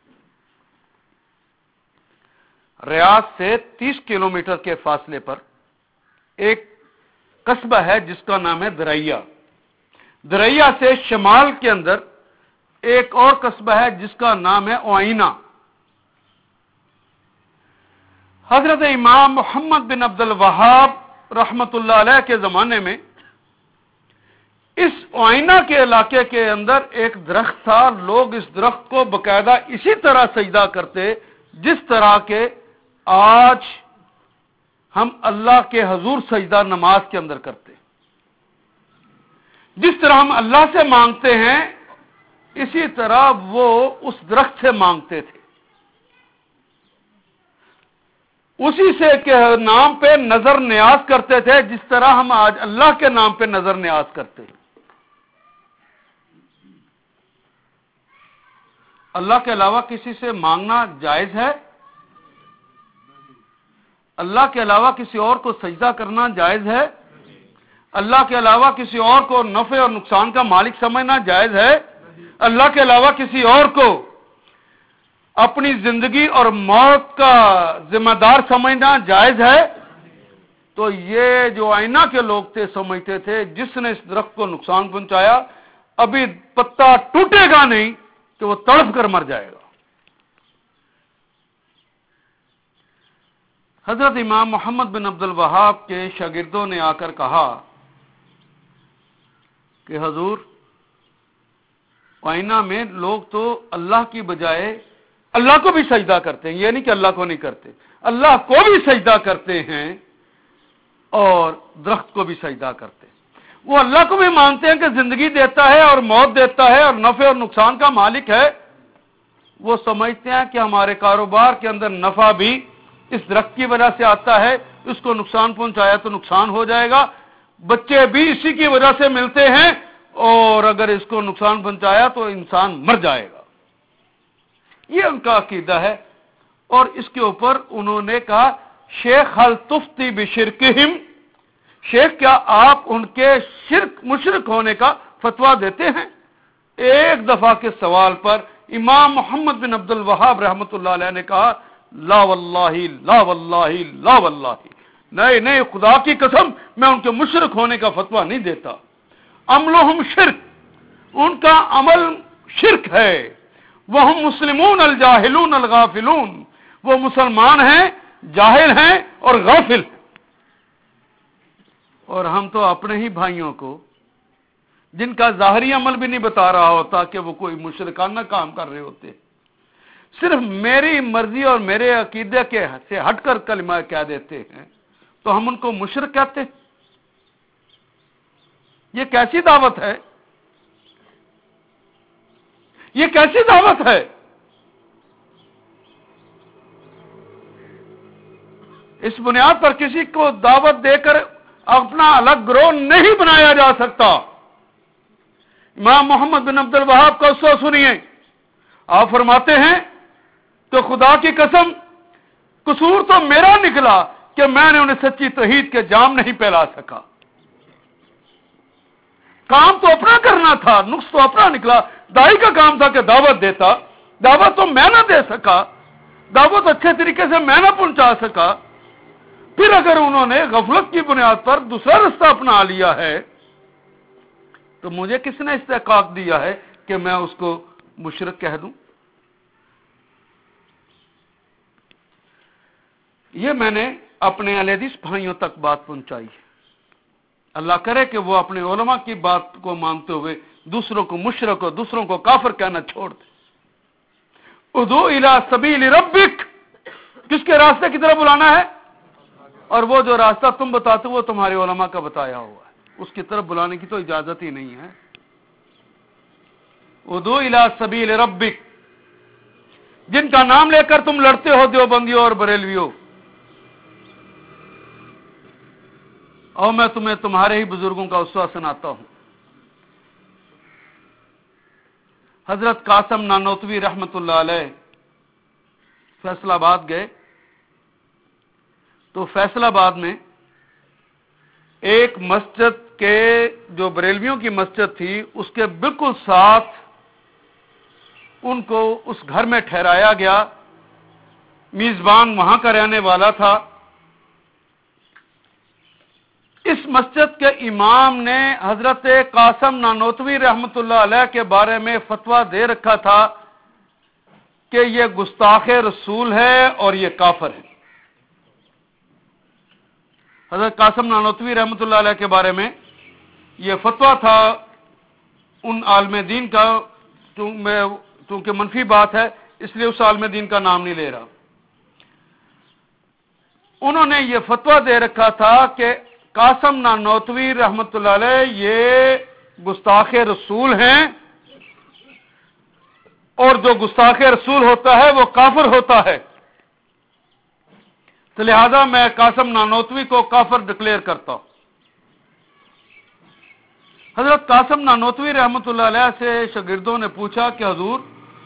[SPEAKER 1] ریاض سے تیس کلومیٹر کے فاصلے پر ایک قصبہ ہے جس کا نام ہے دریا۔ دریا سے شمال کے اندر ایک اور قصبہ ہے جس کا نام ہے اوائنا۔ حضرت امام محمد بن عبد الوہاب رحمت اللہ علیہ کے زمانے میں اس اوائنا کے علاقے کے اندر ایک درخت تھا، لوگ اس درخت کو باقاعدہ اسی طرح سجدہ کرتے جس طرح کے آج ہم اللہ کے حضور سجدہ نماز کے اندر کرتے، جس طرح ہم اللہ سے مانگتے ہیں اسی طرح وہ اس درخت سے مانگتے تھے، اسی سے کے نام پہ نظر نیاز کرتے تھے جس طرح ہم آج اللہ کے نام پہ نظر نیاز کرتے ہیں۔ اللہ کے علاوہ کسی سے مانگنا جائز ہے؟ اللہ کے علاوہ کسی اور کو سجدہ کرنا جائز ہے؟ اللہ کے علاوہ کسی اور کو نفع اور نقصان کا مالک سمجھنا جائز ہے؟ اللہ کے علاوہ کسی اور کو اپنی زندگی اور موت کا ذمہ دار سمجھنا جائز ہے؟ تو یہ جو آئینہ کے لوگ تھے سمجھتے تھے جس نے اس درخت کو نقصان پہنچایا ابھی پتا ٹوٹے گا نہیں کہ وہ تڑپ کر مر جائے گا۔ حضرت امام محمد بن عبد الوہاب کے شاگردوں نے آ کر کہا کہ حضور آئینہ میں لوگ تو اللہ کی بجائے اللہ کو بھی سجدہ کرتے ہیں، یہ نہیں کہ اللہ کو نہیں کرتے، اللہ کو بھی سجدہ کرتے ہیں اور درخت کو بھی سجدہ کرتے ہیں۔ وہ اللہ کو بھی مانتے ہیں کہ زندگی دیتا ہے اور موت دیتا ہے اور نفع اور نقصان کا مالک ہے۔ وہ سمجھتے ہیں کہ ہمارے کاروبار کے اندر نفع بھی اس درخت کی وجہ سے آتا ہے، اس کو نقصان پہنچایا تو نقصان ہو جائے گا، بچے بھی اسی کی وجہ سے ملتے ہیں اور اگر اس کو نقصان پہنچایا تو انسان مر جائے گا۔ یہ ان کا عقیدہ ہے، اور اس کے اوپر انہوں نے کہا شیخ حل تفتی بشرکہم، شیخ کیا آپ ان کے شرک مشرک ہونے کا فتویٰ دیتے ہیں؟ ایک دفعہ کے سوال پر امام محمد بن عبد الوہاب رحمۃ اللہ علیہ نے کہا لا واللہ لا واللہ لا واللہ، نہیں نہیں خدا کی قسم میں ان کے مشرک ہونے کا فتویٰ نہیں دیتا۔ عملہم شرک، ان کا عمل شرک ہے، وہم مسلمون الجاہلون الغافلون، وہ مسلمان ہیں، جاہل ہیں اور غافل ہیں۔ اور ہم تو اپنے ہی بھائیوں کو جن کا ظاہری عمل بھی نہیں بتا رہا ہوتا کہ وہ کوئی مشرکانہ کام کر رہے ہوتے، صرف میری مرضی اور میرے عقیدے کے سے ہٹ کر کلمہ کہہ دیتے ہیں تو ہم ان کو مشرک کہتے ہیں۔ یہ کیسی دعوت ہے؟ یہ کیسی دعوت ہے؟ اس بنیاد پر کسی کو دعوت دے کر اپنا الگ گروہ نہیں بنایا جا سکتا۔ امام محمد بن عبد الوہاب کا قصہ سنیے، آپ فرماتے ہیں تو خدا کی قسم قصور تو میرا نکلا کہ میں نے انہیں سچی توحید کے جام نہیں پھیلا سکا۔ کام تو اپنا کرنا تھا، نقص تو اپنا نکلا۔ دائی کا کام تھا کہ دعوت دیتا، دعوت تو میں نہ دے سکا، دعوت اچھے طریقے سے میں نہ پہنچا سکا۔ پھر اگر انہوں نے غفلت کی بنیاد پر دوسرا رستہ اپنا لیا ہے تو مجھے کس نے استحقاق دیا ہے کہ میں اس کو مشرک کہہ دوں؟ یہ میں نے اپنے اہل حدیث بھائیوں تک بات پہنچائی ہے۔ اللہ کرے کہ وہ اپنے علماء کی بات کو مانتے ہوئے دوسروں کو مشرک اور دوسروں کو کافر کہنا چھوڑ دیں۔ ادعو الی سبیل ربک، کس کے راستے کی طرف بلانا ہے؟ اور وہ جو راستہ تم بتاتے ہو وہ تمہارے علماء کا بتایا ہوا ہے، اس کی طرف بلانے کی تو اجازت ہی نہیں ہے۔ ادعو الی سبیل ربک، جن کا نام لے کر تم لڑتے ہو دیوبندیوں اور بریلویوں، اور میں تمہیں تمہارے ہی بزرگوں کا اسوہ سناتا ہوں۔ حضرت قاسم نانوتوی رحمت اللہ علیہ فیصل آباد گئے تو فیصل آباد میں ایک مسجد کے جو بریلویوں کی مسجد تھی اس کے بالکل ساتھ ان کو اس گھر میں ٹھہرایا گیا۔ میزبان وہاں کا رہنے والا تھا۔ اس مسجد کے امام نے حضرت قاسم نانوتوی رحمت اللہ علیہ کے بارے میں فتویٰ دے رکھا تھا کہ یہ گستاخ رسول ہے اور یہ کافر ہے۔ حضرت قاسم نانوتوی رحمت اللہ علیہ کے بارے میں یہ فتویٰ تھا ان عالم دین کا، چونکہ منفی بات ہے اس لیے اس عالم دین کا نام نہیں لے رہا۔ انہوں نے یہ فتویٰ دے رکھا تھا کہ قاسم نانوتوی رحمت اللہ علیہ یہ گستاخ رسول ہیں، اور جو گستاخ رسول ہوتا ہے وہ کافر ہوتا ہے، تو لہذا میں قاسم نانوتوی کو کافر ڈکلیئر کرتا ہوں۔ حضرت قاسم نانوتوی رحمت اللہ علیہ سے شاگردوں نے پوچھا کہ حضور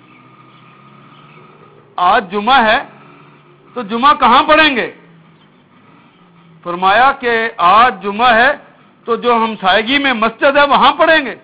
[SPEAKER 1] آج جمعہ ہے تو جمعہ کہاں پڑھیں گے؟ فرمایا کہ آج جمعہ ہے تو جو ہمسائیگی میں مسجد ہے وہاں پڑھیں گے۔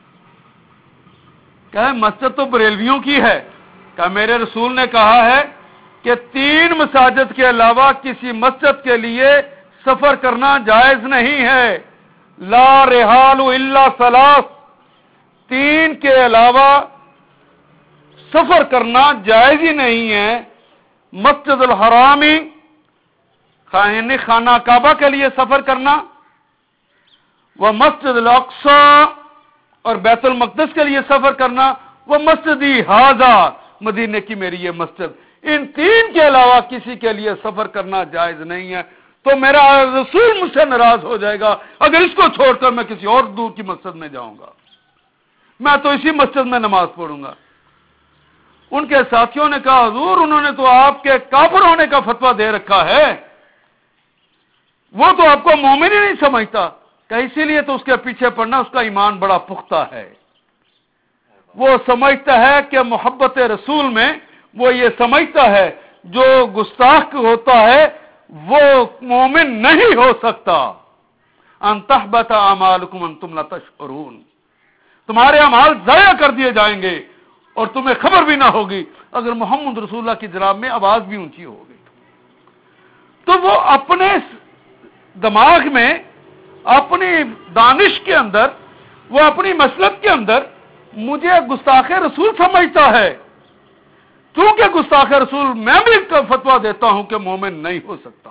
[SPEAKER 1] کہ مسجد تو بریلویوں کی ہے۔ کہ میرے رسول نے کہا ہے کہ تین مساجد کے علاوہ کسی مسجد کے لیے سفر کرنا جائز نہیں ہے۔ لا رحال الا ثلاث، تین کے علاوہ سفر کرنا جائز ہی نہیں ہے۔ مسجد الحرامی، یعنی خانہ کعبہ کے لیے سفر کرنا، وہ مسجد الاقصی اور بیت المقدس کے لیے سفر کرنا، وہ مسجدی ھذا، مدینے کی میری یہ مسجد، ان تین کے علاوہ کسی کے لیے سفر کرنا جائز نہیں ہے۔ تو میرا رسول مجھ سے ناراض ہو جائے گا اگر اس کو چھوڑ کر میں کسی اور دور کی مسجد میں جاؤں گا، میں تو اسی مسجد میں نماز پڑھوں گا۔ ان کے ساتھیوں نے کہا حضور انہوں نے تو آپ کے کافر ہونے کا فتویٰ دے رکھا ہے، وہ تو آپ کو مومن ہی نہیں سمجھتا، کہ اسی لیے تو اس کے پیچھے پڑنا، اس کا ایمان بڑا پختہ ہے، وہ سمجھتا ہے کہ محبت رسول میں وہ یہ سمجھتا ہے جو گستاخ ہوتا ہے وہ مومن نہیں ہو سکتا۔ ان تحبط اعمالکم انتم لا تشعرون، تمہارے اعمال ضائع کر دیے جائیں گے اور تمہیں خبر بھی نہ ہوگی، اگر محمد رسول اللہ کی جناب میں آواز بھی اونچی ہوگی۔ تو وہ اپنے دماغ میں، اپنی دانش کے اندر، وہ اپنی مسلک کے اندر مجھے گستاخ رسول سمجھتا ہے، چونکہ گستاخ رسول میں بھی فتویٰ دیتا ہوں کہ مومن نہیں ہو سکتا،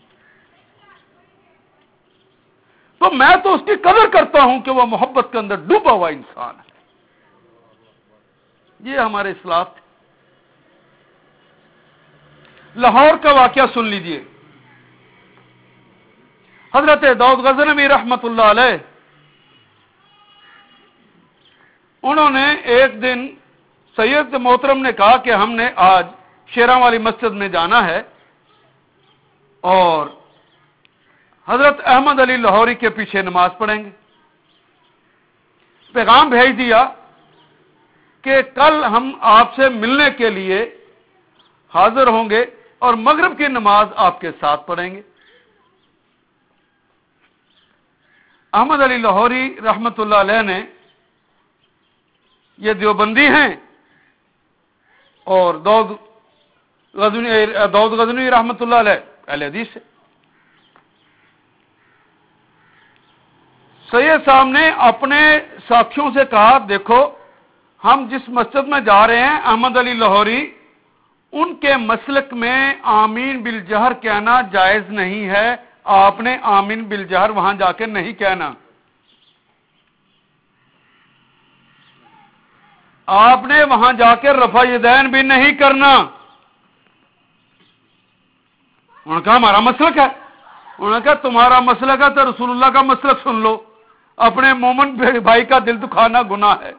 [SPEAKER 1] تو میں تو اس کی قدر کرتا ہوں کہ وہ محبت کے اندر ڈوبا ہوا انسان ہے۔ یہ ہمارے اسلاف تھے۔ لاہور کا واقعہ سن لیجئے۔ حضرت داؤد غزنوی رحمت اللہ علیہ، انہوں نے ایک دن سید محترم نے کہا کہ ہم نے آج شیراں والی مسجد میں جانا ہے اور حضرت احمد علی لاہوری کے پیچھے نماز پڑھیں گے۔ پیغام بھیج دیا کہ کل ہم آپ سے ملنے کے لیے حاضر ہوں گے اور مغرب کی نماز آپ کے ساتھ پڑھیں گے۔ احمد علی لاہوری رحمت اللہ علیہ نے، یہ دیوبندی ہیں اور داؤد غزنوی داؤد غزنوی رحمت اللہ علیہ اہل حدیث سے، سید صاحب نے اپنے ساتھیوں سے کہا دیکھو ہم جس مسجد میں جا رہے ہیں احمد علی لاہوری، ان کے مسلک میں آمین بالجہر کہنا جائز نہیں ہے، آپ نے آمین بالجہر وہاں جا کے نہیں کہنا، آپ نے وہاں جا کے رفع یدین بھی نہیں کرنا۔ انہوں نے کہا ہمارا مسلک ہے، انہوں نے کہا تمہارا مسلک ہے تو رسول اللہ کا مسلک سن لو، اپنے مومن بھائی کا دل دکھانا گناہ ہے،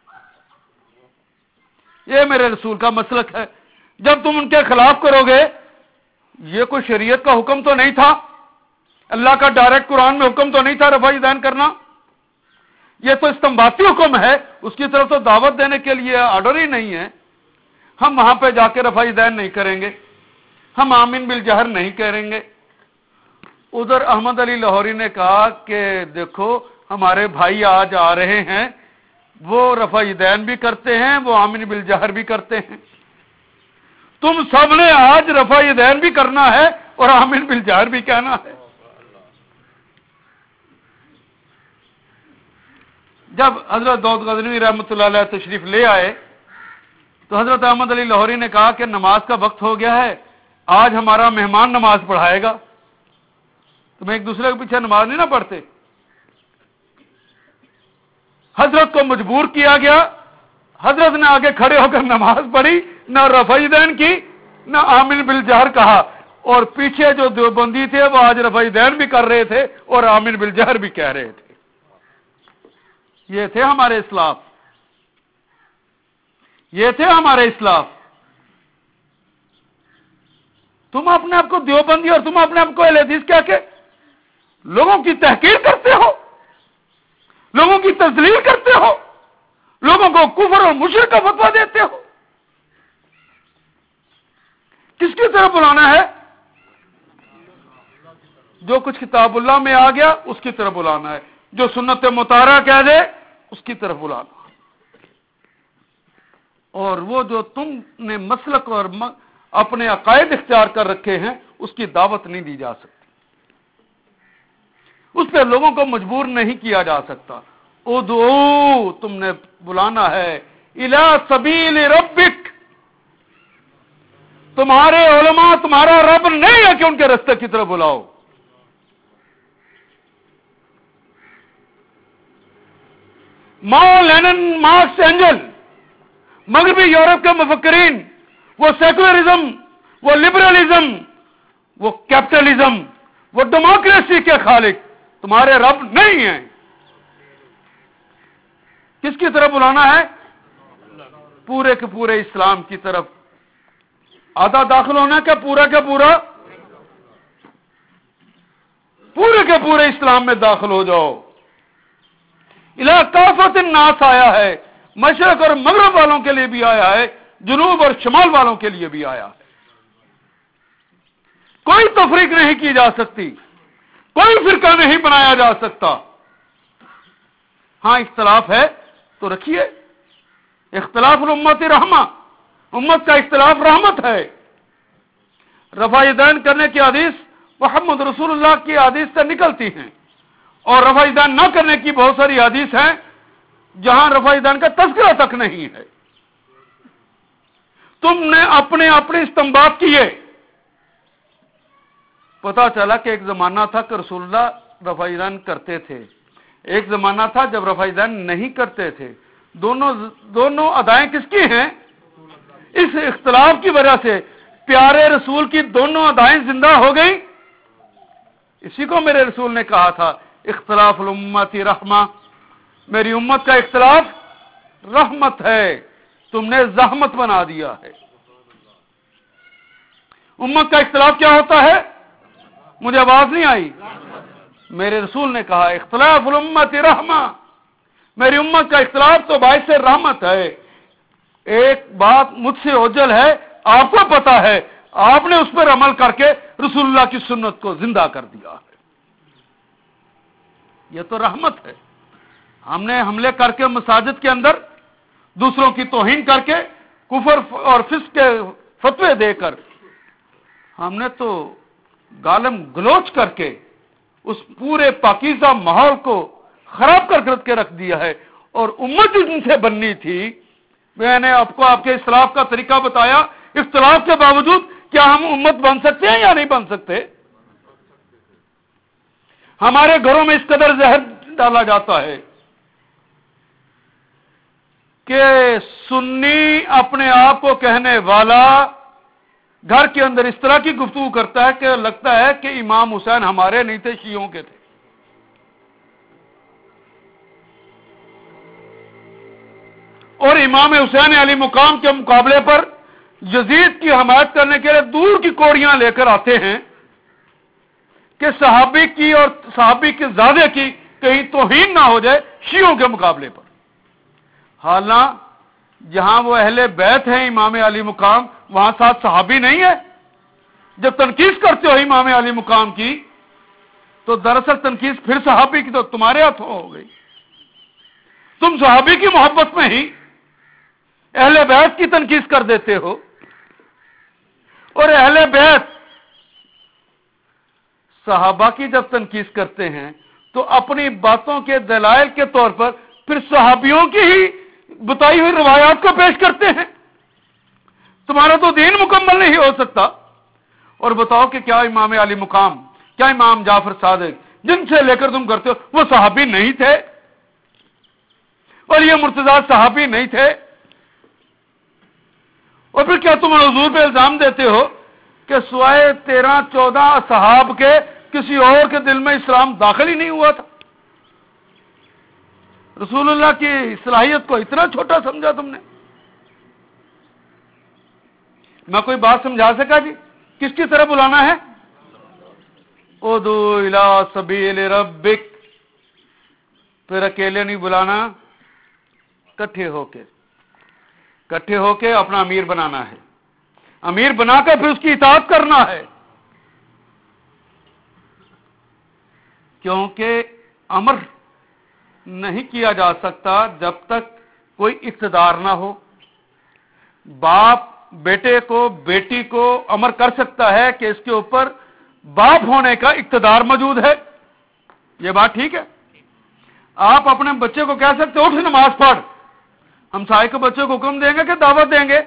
[SPEAKER 1] یہ میرے رسول کا مسلک ہے۔ جب تم ان کے خلاف کرو گے، یہ کوئی شریعت کا حکم تو نہیں تھا، اللہ کا ڈائریکٹ قرآن میں حکم تو نہیں تھا رفع یدین کرنا، یہ تو استنباطی حکم ہے، اس کی طرف تو دعوت دینے کے لیے آرڈر ہی نہیں ہے، ہم وہاں پہ جا کے رفع یدین نہیں کریں گے، ہم آمین بالجہر نہیں کریں گے۔ ادھر احمد علی لاہوری نے کہا کہ دیکھو ہمارے بھائی آج آ رہے ہیں، وہ رفع یدین بھی کرتے ہیں، وہ آمین بالجہر بھی کرتے ہیں، تم سب نے آج رفع یدین بھی کرنا ہے اور آمین بالجہر بھی کہنا ہے۔ جب حضرت داؤد غزنوی رحمۃ اللہ علیہ تشریف لے آئے تو حضرت احمد علی لاہوری نے کہا کہ نماز کا وقت ہو گیا ہے، آج ہمارا مہمان نماز پڑھائے گا، تم ایک دوسرے کے پیچھے نماز نہیں نہ پڑھتے۔ حضرت کو مجبور کیا گیا، حضرت نے آگے کھڑے ہو کر نماز پڑھی، نہ رفع یدین کی نہ آمین بالجہر کہا، اور پیچھے جو دیوبندی تھے وہ آج رفع یدین بھی کر رہے تھے اور آمین بالجہر بھی کہہ رہے تھے۔ یہ تھے ہمارے اسلاف، یہ تھے ہمارے اسلاف۔ تم اپنے آپ کو دیوبندی اور تم اپنے آپ کو اہل حدیث کیا کہ لوگوں کی تحقیر کرتے ہو، لوگوں کی تذلیل کرتے ہو، لوگوں کو کفر اور مشرک کا فتویٰ دیتے ہو۔ کس کی طرف بلانا ہے؟ جو کچھ کتاب اللہ میں آ گیا اس کی طرف بلانا ہے، جو سنت مطہرہ کہہ دے اس کی طرف بلانا۔ اور وہ جو تم نے مسلک اور اپنے عقائد اختیار کر رکھے ہیں اس کی دعوت نہیں دی جا سکتی، اس پہ لوگوں کو مجبور نہیں کیا جا سکتا۔ ادعو، تم نے بلانا ہے، الی سبیل ربک، تمہارے علماء تمہارا رب نہیں ہے کہ ان کے راستے کی طرف بلاؤ۔ ماؤ، لینن، مارکس، اینجل، مغربی یورپ کے مفکرین، وہ سیکولرزم، وہ لبرلزم، وہ کیپٹلزم، وہ ڈیموکریسی کے خالق تمہارے رب نہیں ہیں. کس کی طرف بلانا ہے؟ پورے کے پورے اسلام کی طرف. آدھا داخل ہونا کیا پورا کا پورا؟ پورے کے پورے اسلام میں داخل ہو جاؤ. الہ کافۃ الناس آیا ہے، مشرق اور مغرب والوں کے لیے بھی آیا ہے، جنوب اور شمال والوں کے لیے بھی آیا ہے. کوئی تفریق نہیں کی جا سکتی، کوئی فرقہ نہیں بنایا جا سکتا. ہاں اختلاف ہے تو رکھیے. اختلاف الامت رحمہ، امت کا اختلاف رحمت ہے. رفع یدین کرنے کی حدیث محمد رسول اللہ کی حدیث سے نکلتی ہیں، اور رفع یدین نہ کرنے کی بہت ساری حدیث ہیں جہاں رفع یدین کا تذکرہ تک نہیں ہے. تم نے اپنے اپنے استنباط کیے. پتا چلا کہ ایک زمانہ تھا کہ رسول اللہ رفع یدین کرتے تھے، ایک زمانہ تھا جب رفع یدین نہیں کرتے تھے. دونوں دونوں ادائیں کس کی ہیں؟ اس اختلاف کی وجہ سے پیارے رسول کی دونوں ادائیں زندہ ہو گئی. اسی کو میرے رسول نے کہا تھا اختلاف الامت رحمہ، میری امت کا اختلاف رحمت ہے، تم نے زحمت بنا دیا ہے. امت کا اختلاف کیا ہوتا ہے؟ مجھے آواز نہیں آئی. میرے رسول نے کہا اختلاف الامت رحمہ، میری امت کا اختلاف تو باعث رحمت ہے. ایک بات مجھ سے اوجل ہے، آپ کو پتا ہے، آپ نے اس پر عمل کر کے رسول اللہ کی سنت کو زندہ کر دیا ہے. یہ تو رحمت ہے. ہم نے حملے کر کے مساجد کے اندر دوسروں کی توہین کر کے کفر اور فسق کے فتوے دے کر ہم نے تو گالم گلوچ کر کے اس پورے پاکیزہ ماحول کو خراب کر کے رکھ دیا ہے. اور امت جن سے بننی تھی، میں نے آپ کو آپ کے اختلاف کا طریقہ بتایا. اختلاف کے باوجود کیا ہم امت بن سکتے ہیں یا نہیں بن سکتے؟ ہمارے گھروں میں اس قدر زہر ڈالا جاتا ہے کہ سنی اپنے آپ کو کہنے والا گھر کے اندر اس طرح کی گفتگو کرتا ہے کہ لگتا ہے کہ امام حسین ہمارے نہیں تھے، شیعوں کے تھے. اور امام حسین علی مقام کے مقابلے پر یزید کی حمایت کرنے کے لیے دور کی کوڑیاں لے کر آتے ہیں کہ صحابی کی اور صحابی کے زادے کی کہیں توہین نہ ہو جائے شیعوں کے مقابلے پر. حالانکہ جہاں وہ اہل بیت ہیں امام علی مقام، وہاں ساتھ صحابی نہیں ہے. جب تنقید کرتے ہو امام علی مقام کی تو دراصل تنقید پھر صحابی کی تو تمہارے ہاتھوں ہو گئی. تم صحابی کی محبت میں ہی اہل بیت کی تنقید کر دیتے ہو، اور اہل بیت صحابہ کی جب تنقید کرتے ہیں تو اپنی باتوں کے دلائل کے طور پر پھر صحابیوں کی ہی بتائی ہوئی روایات کو پیش کرتے ہیں. تمہارا تو دین مکمل نہیں ہو سکتا. اور بتاؤ کہ کیا امام علی مقام، کیا امام جعفر صادق جن سے لے کر تم کرتے ہو وہ صحابی نہیں تھے؟ اور یہ مرتضیٰ صحابی نہیں تھے؟ اور پھر کیا تم حضور پہ الزام دیتے ہو کہ سوائے تیرہ چودہ اصحاب کے کسی اور کے دل میں اسلام داخل ہی نہیں ہوا تھا؟ رسول اللہ کی صلاحیت کو اتنا چھوٹا سمجھا تم نے؟ میں کوئی بات سمجھا سکا جی؟ کس کی طرف بلانا ہے؟ ادعو الی سبیل ربک. پھر اکیلے نہیں بلانا، کٹھے ہو کے کٹھے ہو کے اپنا امیر بنانا ہے. امیر بنا کر پھر اس کی اطاعت کرنا ہے. کیونکہ امر نہیں کیا جا سکتا جب تک کوئی اقتدار نہ ہو. باپ بیٹے کو، بیٹی کو امر کر سکتا ہے کہ اس کے اوپر باپ ہونے کا اقتدار موجود ہے. یہ بات ٹھیک ہے؟ آپ اپنے بچے کو کہہ سکتے اٹھ نماز پڑھ. ہم سائے کے بچے کو حکم دیں گے کہ دعوت دیں گے؟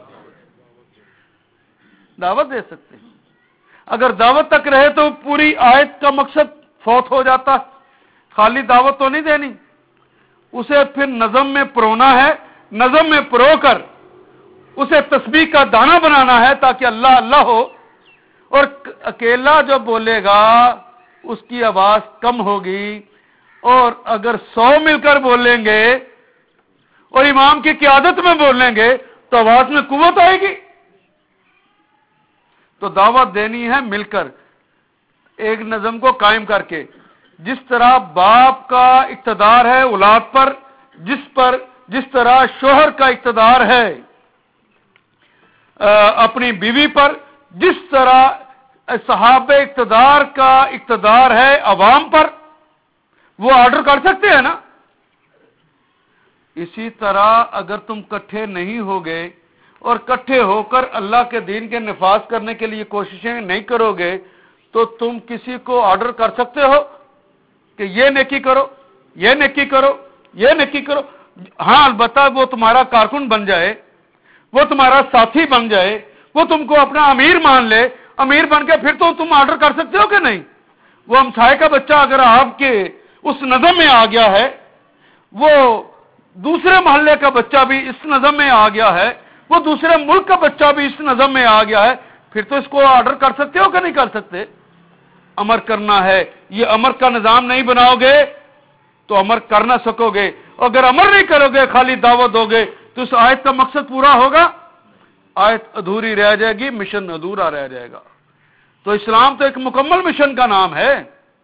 [SPEAKER 1] دعوت دے سکتے ہیں. اگر دعوت تک رہے تو پوری آیت کا مقصد فوت ہو جاتا. خالی دعوت تو نہیں دینی، اسے پھر نظم میں پرونا ہے، نظم میں پرو کر اسے تسبیح کا دانہ بنانا ہے تاکہ اللہ اللہ ہو، اور اکیلا جو بولے گا اس کی آواز کم ہوگی، اور اگر سو مل کر بولیں گے اور امام کی قیادت میں بولیں گے تو آواز میں قوت آئے گی۔ تو دعوت دینی ہے مل کر، ایک نظم کو قائم کر کے، جس طرح باپ کا اقتدار ہے اولاد پر، جس پر جس طرح شوہر کا اقتدار ہے اپنی بیوی پر، جس طرح صحابہ اقتدار کا اقتدار ہے عوام پر، وہ آرڈر کر سکتے ہیں نا۔ اسی طرح اگر تم کٹھے نہیں ہوگے اور کٹھے ہو کر اللہ کے دین کے نفاذ کرنے کے لیے کوششیں نہیں کرو گے تو تم کسی کو آرڈر کر سکتے ہو کہ یہ نیکی کرو، یہ نیکی کرو، یہ نیکی کرو؟ ہاں البتہ وہ تمہارا کارکن بن جائے، وہ تمہارا ساتھی بن جائے، وہ تم کو اپنا امیر مان لے، امیر بن کے پھر تو تم آرڈر کر سکتے ہو کہ نہیں؟ وہ ہمسائے کا بچہ اگر آپ کے اس نظم میں آ گیا ہے، وہ دوسرے محلے کا بچہ بھی اس نظم میں آ گیا ہے، وہ دوسرے ملک کا بچہ بھی اس نظم میں آ گیا ہے، پھر تو اس کو آرڈر کر سکتے ہو کہ نہیں کر سکتے؟ امر کرنا ہے، یہ امر کا نظام نہیں بناؤ گے تو امر کر نہ سکو گے، اگر امر نہیں کرو گے خالی دعوت دو گے تو اس آیت کا مقصد پورا ہوگا؟ آیت ادھوری رہ جائے گی، مشن ادھورا رہ جائے گا۔ تو اسلام تو ایک مکمل مشن کا نام ہے۔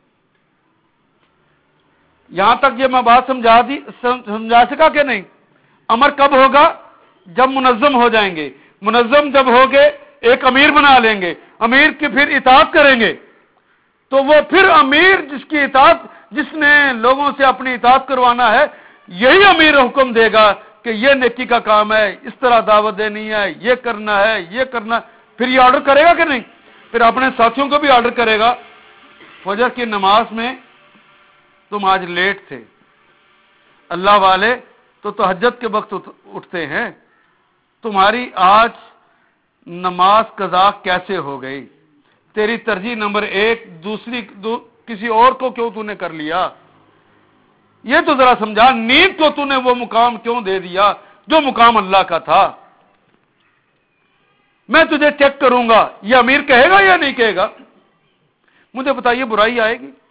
[SPEAKER 1] یہاں تک یہ میں بات سمجھا دی سمجھا سکا کہ نہیں؟ امر کب ہوگا؟ جب منظم ہو جائیں گے، منظم جب ہوگے ایک امیر بنا لیں گے، امیر کی پھر اطاعت کریں گے، تو وہ پھر امیر جس کی اطاعت، جس نے لوگوں سے اپنی اطاعت کروانا ہے، یہی امیر حکم دے گا کہ یہ نیکی کا کام ہے، اس طرح دعوت دینی ہے، یہ کرنا ہے، یہ کرنا ہے، پھر یہ آرڈر کرے گا کہ نہیں؟ پھر اپنے ساتھیوں کو بھی آرڈر کرے گا۔ فجر کی نماز میں تم آج لیٹ تھے، اللہ والے تو تہجد کے وقت اٹھتے ہیں، تمہاری آج نماز قضا کیسے ہو گئی؟ تیری ترجیح نمبر ایک دوسری دو کسی اور کو کیوں تو نے کر لیا؟ یہ تو ذرا سمجھا، نیند کو تو نے وہ مقام کیوں دے دیا جو مقام اللہ کا تھا؟ میں تجھے چیک کروں گا، یہ امیر کہے گا یا نہیں کہے گا؟ مجھے بتائیے برائی آئے گی؟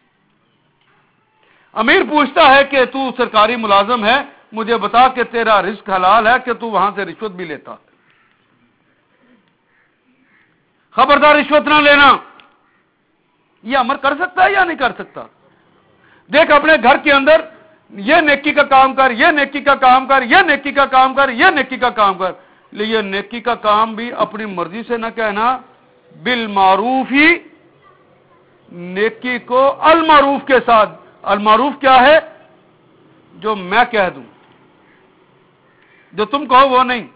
[SPEAKER 1] امیر پوچھتا ہے کہ تو سرکاری ملازم ہے، مجھے بتا کہ تیرا رزق حلال ہے کہ تو وہاں سے رشوت بھی لیتا؟ خبردار رشوت نہ لینا، یہ امر کر سکتا ہے یا نہیں کر سکتا؟ دیکھ اپنے گھر کے اندر یہ نیکی کا کام کر، یہ نیکی کا کام کر، یہ نیکی کا کام کر، یہ نیکی کا کام کر، لیکن یہ نیکی کا کام بھی اپنی مرضی سے نہ کہنا، بالمعروف ہی، نیکی کو المعروف کے ساتھ۔ المعروف کیا ہے؟ جو میں کہہ دوں، جو تم کہو وہ نہیں،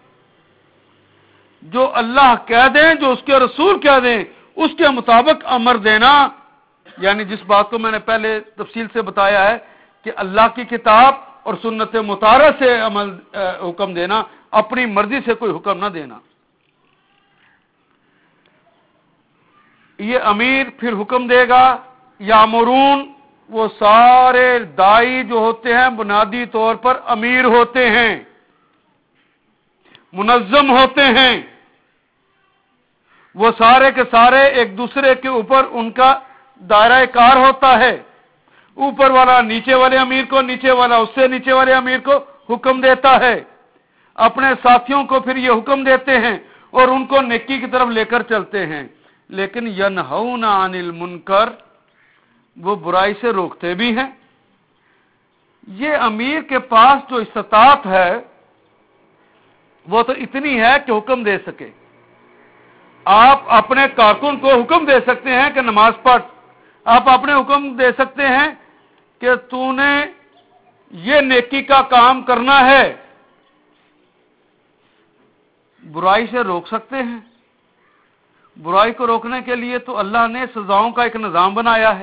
[SPEAKER 1] جو اللہ کہہ دیں، جو اس کے رسول کہہ دیں اس کے مطابق امر دینا، یعنی جس بات کو میں نے پہلے تفصیل سے بتایا ہے کہ اللہ کی کتاب اور سنت مطہرہ سے عمل حکم دینا، اپنی مرضی سے کوئی حکم نہ دینا۔ یہ امیر پھر حکم دے گا، یامرون، وہ سارے دائی جو ہوتے ہیں بنیادی طور پر امیر ہوتے ہیں، منظم ہوتے ہیں، وہ سارے کے سارے ایک دوسرے کے اوپر ان کا دائرہ کار ہوتا ہے، اوپر والا نیچے والے امیر کو، نیچے والا اس سے نیچے والے امیر کو حکم دیتا ہے، اپنے ساتھیوں کو پھر یہ حکم دیتے ہیں اور ان کو نیکی کی طرف لے کر چلتے ہیں، لیکن ینہون عن المنکر، وہ برائی سے روکتے بھی ہیں۔ یہ امیر کے پاس جو استطاعت ہے وہ تو اتنی ہے کہ حکم دے سکے۔ آپ اپنے کارکن کو حکم دے سکتے ہیں کہ نماز پڑھ، آپ اپنے حکم دے سکتے ہیں کہ تو نے یہ نیکی کا کام کرنا ہے، برائی سے روک سکتے ہیں۔ برائی کو روکنے کے لیے تو اللہ نے سزاؤں کا ایک نظام بنایا ہے۔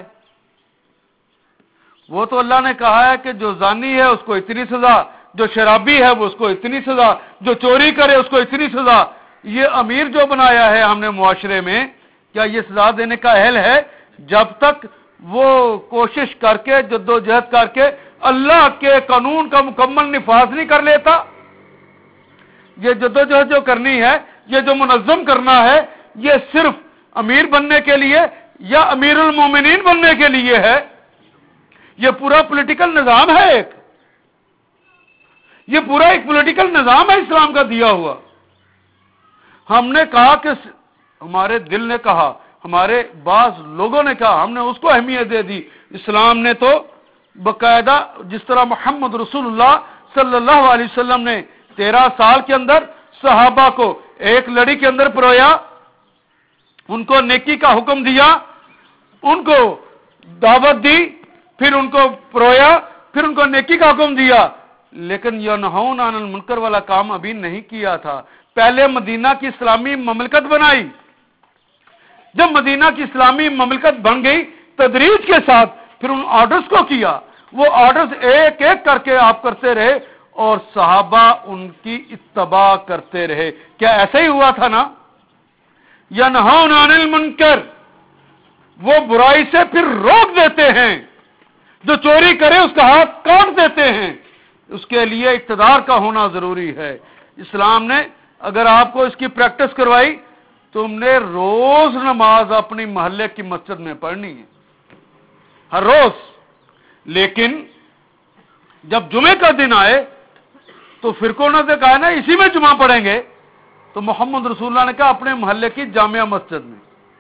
[SPEAKER 1] وہ تو اللہ نے کہا ہے کہ جو زانی ہے اس کو اتنی سزا، جو شرابی ہے وہ اس کو اتنی سزا، جو چوری کرے اس کو اتنی سزا۔ یہ امیر جو بنایا ہے ہم نے معاشرے میں، کیا یہ سزا دینے کا اہل ہے؟ جب تک وہ کوشش کر کے جدوجہد کر کے اللہ کے قانون کا مکمل نفاذ نہیں کر لیتا؟ یہ جدوجہد جو کرنی ہے، یہ جو منظم کرنا ہے، یہ صرف امیر بننے کے لیے یا امیر المومنین بننے کے لیے ہے؟ یہ پورا پولیٹیکل نظام ہے، ایک یہ پورا ایک پولیٹیکل نظام ہے اسلام کا دیا ہوا۔ ہم نے کہا کہ ہمارے دل نے کہا، ہمارے بعض لوگوں نے کہا، ہم نے اس کو اہمیت دے دی۔ اسلام نے تو باقاعدہ جس طرح محمد رسول اللہ صلی اللہ علیہ وسلم نے تیرہ سال کے اندر صحابہ کو ایک لڑی کے اندر پرویا، ان کو نیکی کا حکم دیا، ان کو دعوت دی، پھر ان کو پرویا، پھر ان کو نیکی کا حکم دیا، لیکن ینہون عن المنکر والا کام ابھی نہیں کیا تھا۔ پہلے مدینہ کی اسلامی مملکت بنائی، جب مدینہ کی اسلامی مملکت بن گئی تدریج کے ساتھ پھر ان آرڈرز کو کیا، وہ آرڈرز ایک ایک کر کے آپ کرتے رہے اور صحابہ ان کی اتباع کرتے رہے۔ کیا ایسا ہی ہوا تھا نا؟ ینہون عن المنکر، وہ برائی سے پھر روک دیتے ہیں، جو چوری کرے اس کا ہاتھ کاٹ دیتے ہیں۔ اس کے لیے اقتدار کا ہونا ضروری ہے۔ اسلام نے اگر آپ کو اس کی پریکٹس کروائی، تم نے روز نماز اپنی محلے کی مسجد میں پڑھنی ہے، ہر روز۔ لیکن جب جمعے کا دن آئے تو فرقوں نے سے کہا نا اسی میں جمعہ پڑھیں گے، تو محمد رسول اللہ نے کہا اپنے محلے کی جامعہ مسجد میں۔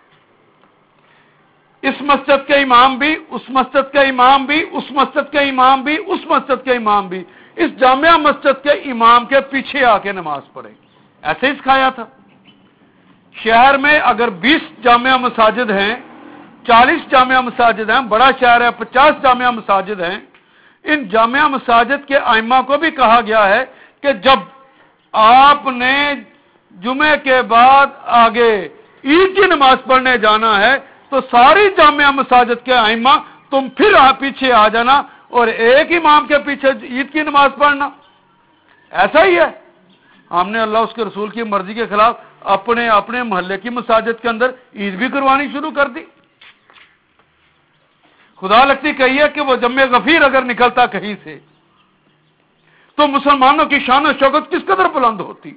[SPEAKER 1] اس مسجد کے امام بھی، اس مسجد کے امام بھی، اس مسجد کے امام بھی، اس مسجد کے امام بھی اس جامعہ مسجد کے امام کے پیچھے آ کے نماز پڑھیں۔ ایسے ہی سکھایا تھا۔ شہر میں اگر بیس جامعہ مساجد ہیں، چالیس جامعہ مساجد ہیں، بڑا شہر ہے پچاس جامعہ مساجد ہیں، ان جامعہ مساجد کے ائمہ کو بھی کہا گیا ہے کہ جب آپ نے جمعے کے بعد آگے عید کی نماز پڑھنے جانا ہے تو ساری جامعہ مساجد کے ائمہ تم پھر پیچھے آ جانا اور ایک امام کے پیچھے عید کی نماز پڑھنا۔ ایسا ہی ہے، ہم نے اللہ اس کے رسول کی مرضی کے خلاف اپنے اپنے محلے کی مساجد کے اندر عید بھی کروانی شروع کر دی۔ خدا لگتی کہیے کہ وہ جمع غفیر اگر نکلتا کہیں سے تو مسلمانوں کی شان و شوکت کس قدر بلند ہوتی،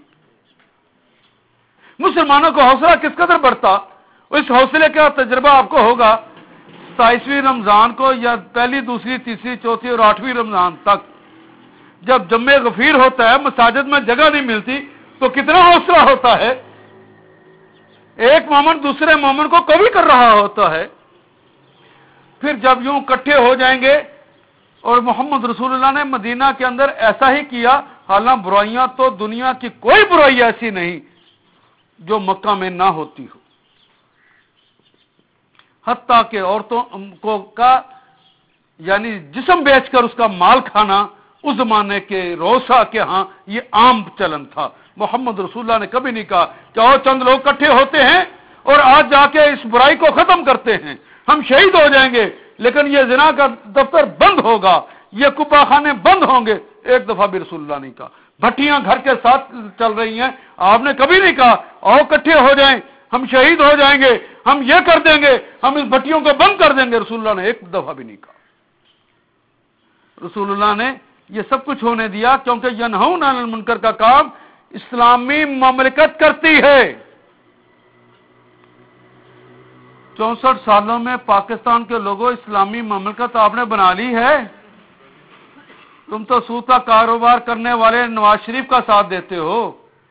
[SPEAKER 1] مسلمانوں کو حوصلہ کس قدر بڑھتا۔ اس حوصلے کا تجربہ آپ کو ہوگا ستائیسویں رمضان کو یا پہلی دوسری تیسری چوتھی اور آٹھویں رمضان تک جب جمع غفیر ہوتا ہے، مساجد میں جگہ نہیں ملتی تو کتنا حوصلہ ہوتا ہے، ایک مومن دوسرے مومن کو کبھی کر رہا ہوتا ہے۔ پھر جب یوں اکٹھے ہو جائیں گے، اور محمد رسول اللہ نے مدینہ کے اندر ایسا ہی کیا، حالانکہ برائیاں تو دنیا کی کوئی برائی ایسی نہیں جو مکہ میں نہ ہوتی ہو، حتیٰ کہ عورتوں کو کا یعنی جسم بیچ کر اس کا مال کھانا اس زمانے کے روسا کے ہاں یہ عام چلن تھا۔ محمد رسول اللہ نے کبھی نہیں کہا کہ اور چند لوگ اکٹھے ہوتے ہیں اور آج جا کے اس برائی کو ختم کرتے ہیں، ہم شہید ہو جائیں گے لیکن یہ زنا کا دفتر بند ہوگا، یہ کپا خانے بند ہوں گے۔ ایک دفعہ بھی رسول اللہ نہیں کہا۔ بھٹیاں گھر کے ساتھ چل رہی ہیں، آپ نے کبھی نہیں کہا آؤ اکٹھے ہو جائیں، ہم شہید ہو جائیں گے، ہم یہ کر دیں گے، ہم اس بھٹیوں کو بند کر دیں گے۔ رسول اللہ نے ایک دفعہ بھی نہیں کہا۔ رسول اللہ نے یہ سب کچھ ہونے دیا کیونکہ ینہون عن المنکر کا کام اسلامی مملکت کرتی ہے۔ چونسٹھ سالوں میں پاکستان کے لوگوں اسلامی مملکت آپ نے بنا لی ہے۔ تم تو سود کا کاروبار کرنے والے نواز شریف کا ساتھ دیتے ہو،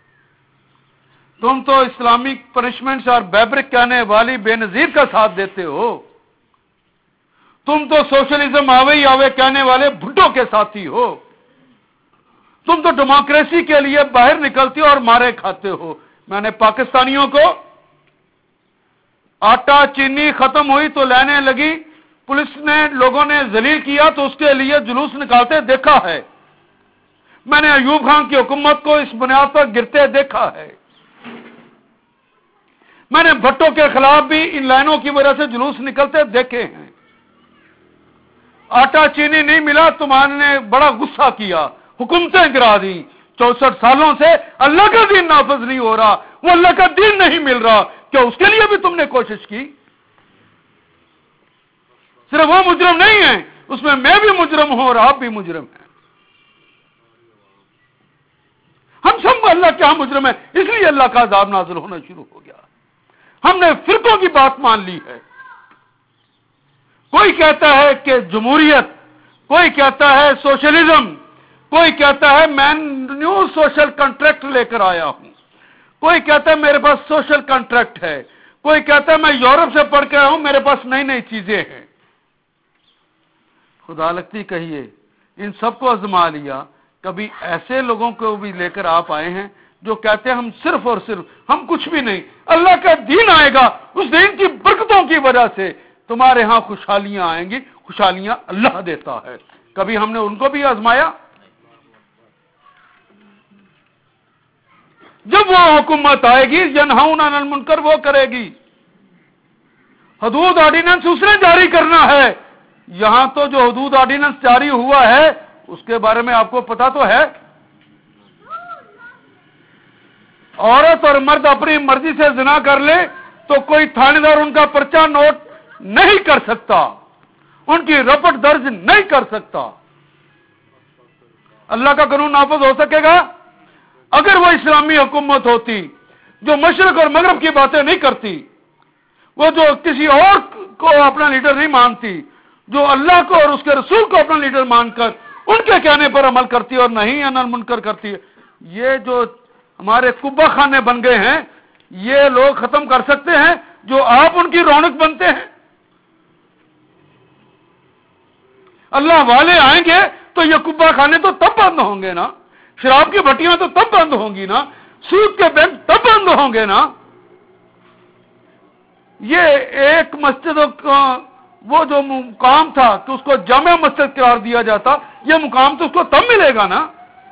[SPEAKER 1] تم تو اسلامک پنشمنٹس اور بیبرک کہنے والی بے نظیر کا ساتھ دیتے ہو، تم تو سوشلزم آوے ہی آوے کہنے والے بھٹو کے ساتھی ہو، تم تو ڈیموکریسی کے لیے باہر نکلتے ہو اور مارے کھاتے ہو۔ میں نے پاکستانیوں کو آٹا چینی ختم ہوئی تو لینے لگی، پولیس نے لوگوں نے ذلیل کیا تو اس کے لیے جلوس نکالتے دیکھا ہے، میں نے ایوب خان کی حکومت کو اس بنیاد پر گرتے دیکھا ہے، میں نے بھٹو کے خلاف بھی ان لائنوں کی وجہ سے جلوس نکلتے دیکھے ہیں۔ آٹا چینی نہیں ملا، تمہارے نے بڑا غصہ کیا، حکومتیں گرا دی۔ چونسٹھ سالوں سے اللہ کا دین نافذ نہیں ہو رہا، وہ اللہ کا دین نہیں مل رہا، کیا اس کے لیے بھی تم نے کوشش کی؟ صرف وہ مجرم نہیں ہیں، اس میں میں بھی مجرم ہوں اور آپ بھی مجرم ہیں. ہم سب اللہ کے ہاں مجرم ہیں، اس لیے اللہ کا عذاب نازل ہونا شروع ہو گیا. ہم نے فرقوں کی بات مان لی ہے. کوئی کہتا ہے کہ جمہوریت، کوئی کہتا ہے سوشلزم، کوئی کہتا ہے میں نیو سوشل کنٹریکٹ لے کر آیا ہوں، کوئی کہتا ہے میرے پاس سوشل کنٹریکٹ ہے، کوئی کہتا ہے میں یورپ سے پڑھ کے آیا ہوں، میرے پاس نئی نئی چیزیں ہیں. خدا لگتی کہیے ان سب کو آزما لیا. کبھی ایسے لوگوں کو بھی لے کر آپ آئے ہیں جو کہتے ہیں ہم صرف اور صرف ہم کچھ بھی نہیں، اللہ کا دین آئے گا، اس دین کی برکتوں کی وجہ سے تمہارے ہاں خوشحالیاں آئیں گی. خوشحالیاں اللہ دیتا ہے. کبھی ہم نے ان کو بھی آزمایا؟ جب وہ حکومت آئے گی ینہون عن المنکر وہ کرے گی. حدود آرڈیننس اس نے جاری کرنا ہے. یہاں تو جو حدود آرڈیننس جاری ہوا ہے اس کے بارے میں آپ کو پتا تو ہے. عورت اور مرد اپنی مرضی سے زنا کر لے تو کوئی تھانے دار ان کا پرچہ نوٹ نہیں کر سکتا، ان کی رپٹ درج نہیں کر سکتا. اللہ کا قانون نافذ ہو سکے گا؟ اگر وہ اسلامی حکومت ہوتی جو مشرق اور مغرب کی باتیں نہیں کرتی، وہ جو کسی اور کو اپنا لیڈر نہیں مانتی، جو اللہ کو اور اس کے رسول کو اپنا لیڈر مان کر ان کے کہنے پر عمل کرتی اور نہیں انل منکر کرتی ہے. یہ جو ہمارے کبا خانے بن گئے ہیں یہ لوگ ختم کر سکتے ہیں جو آپ ان کی رونق بنتے ہیں. اللہ والے آئیں گے تو یہ کبا خانے تو تب بند ہوں گے نا، شراب کی بھٹیاں تو تب بند ہوں گی نا، سود کے بینک تب بند ہوں گے نا. یہ ایک مسجد کا وہ جو مقام تھا کہ اس کو جامع مسجد قرار دیا جاتا، یہ مقام تو اس کو تب ملے گا نا.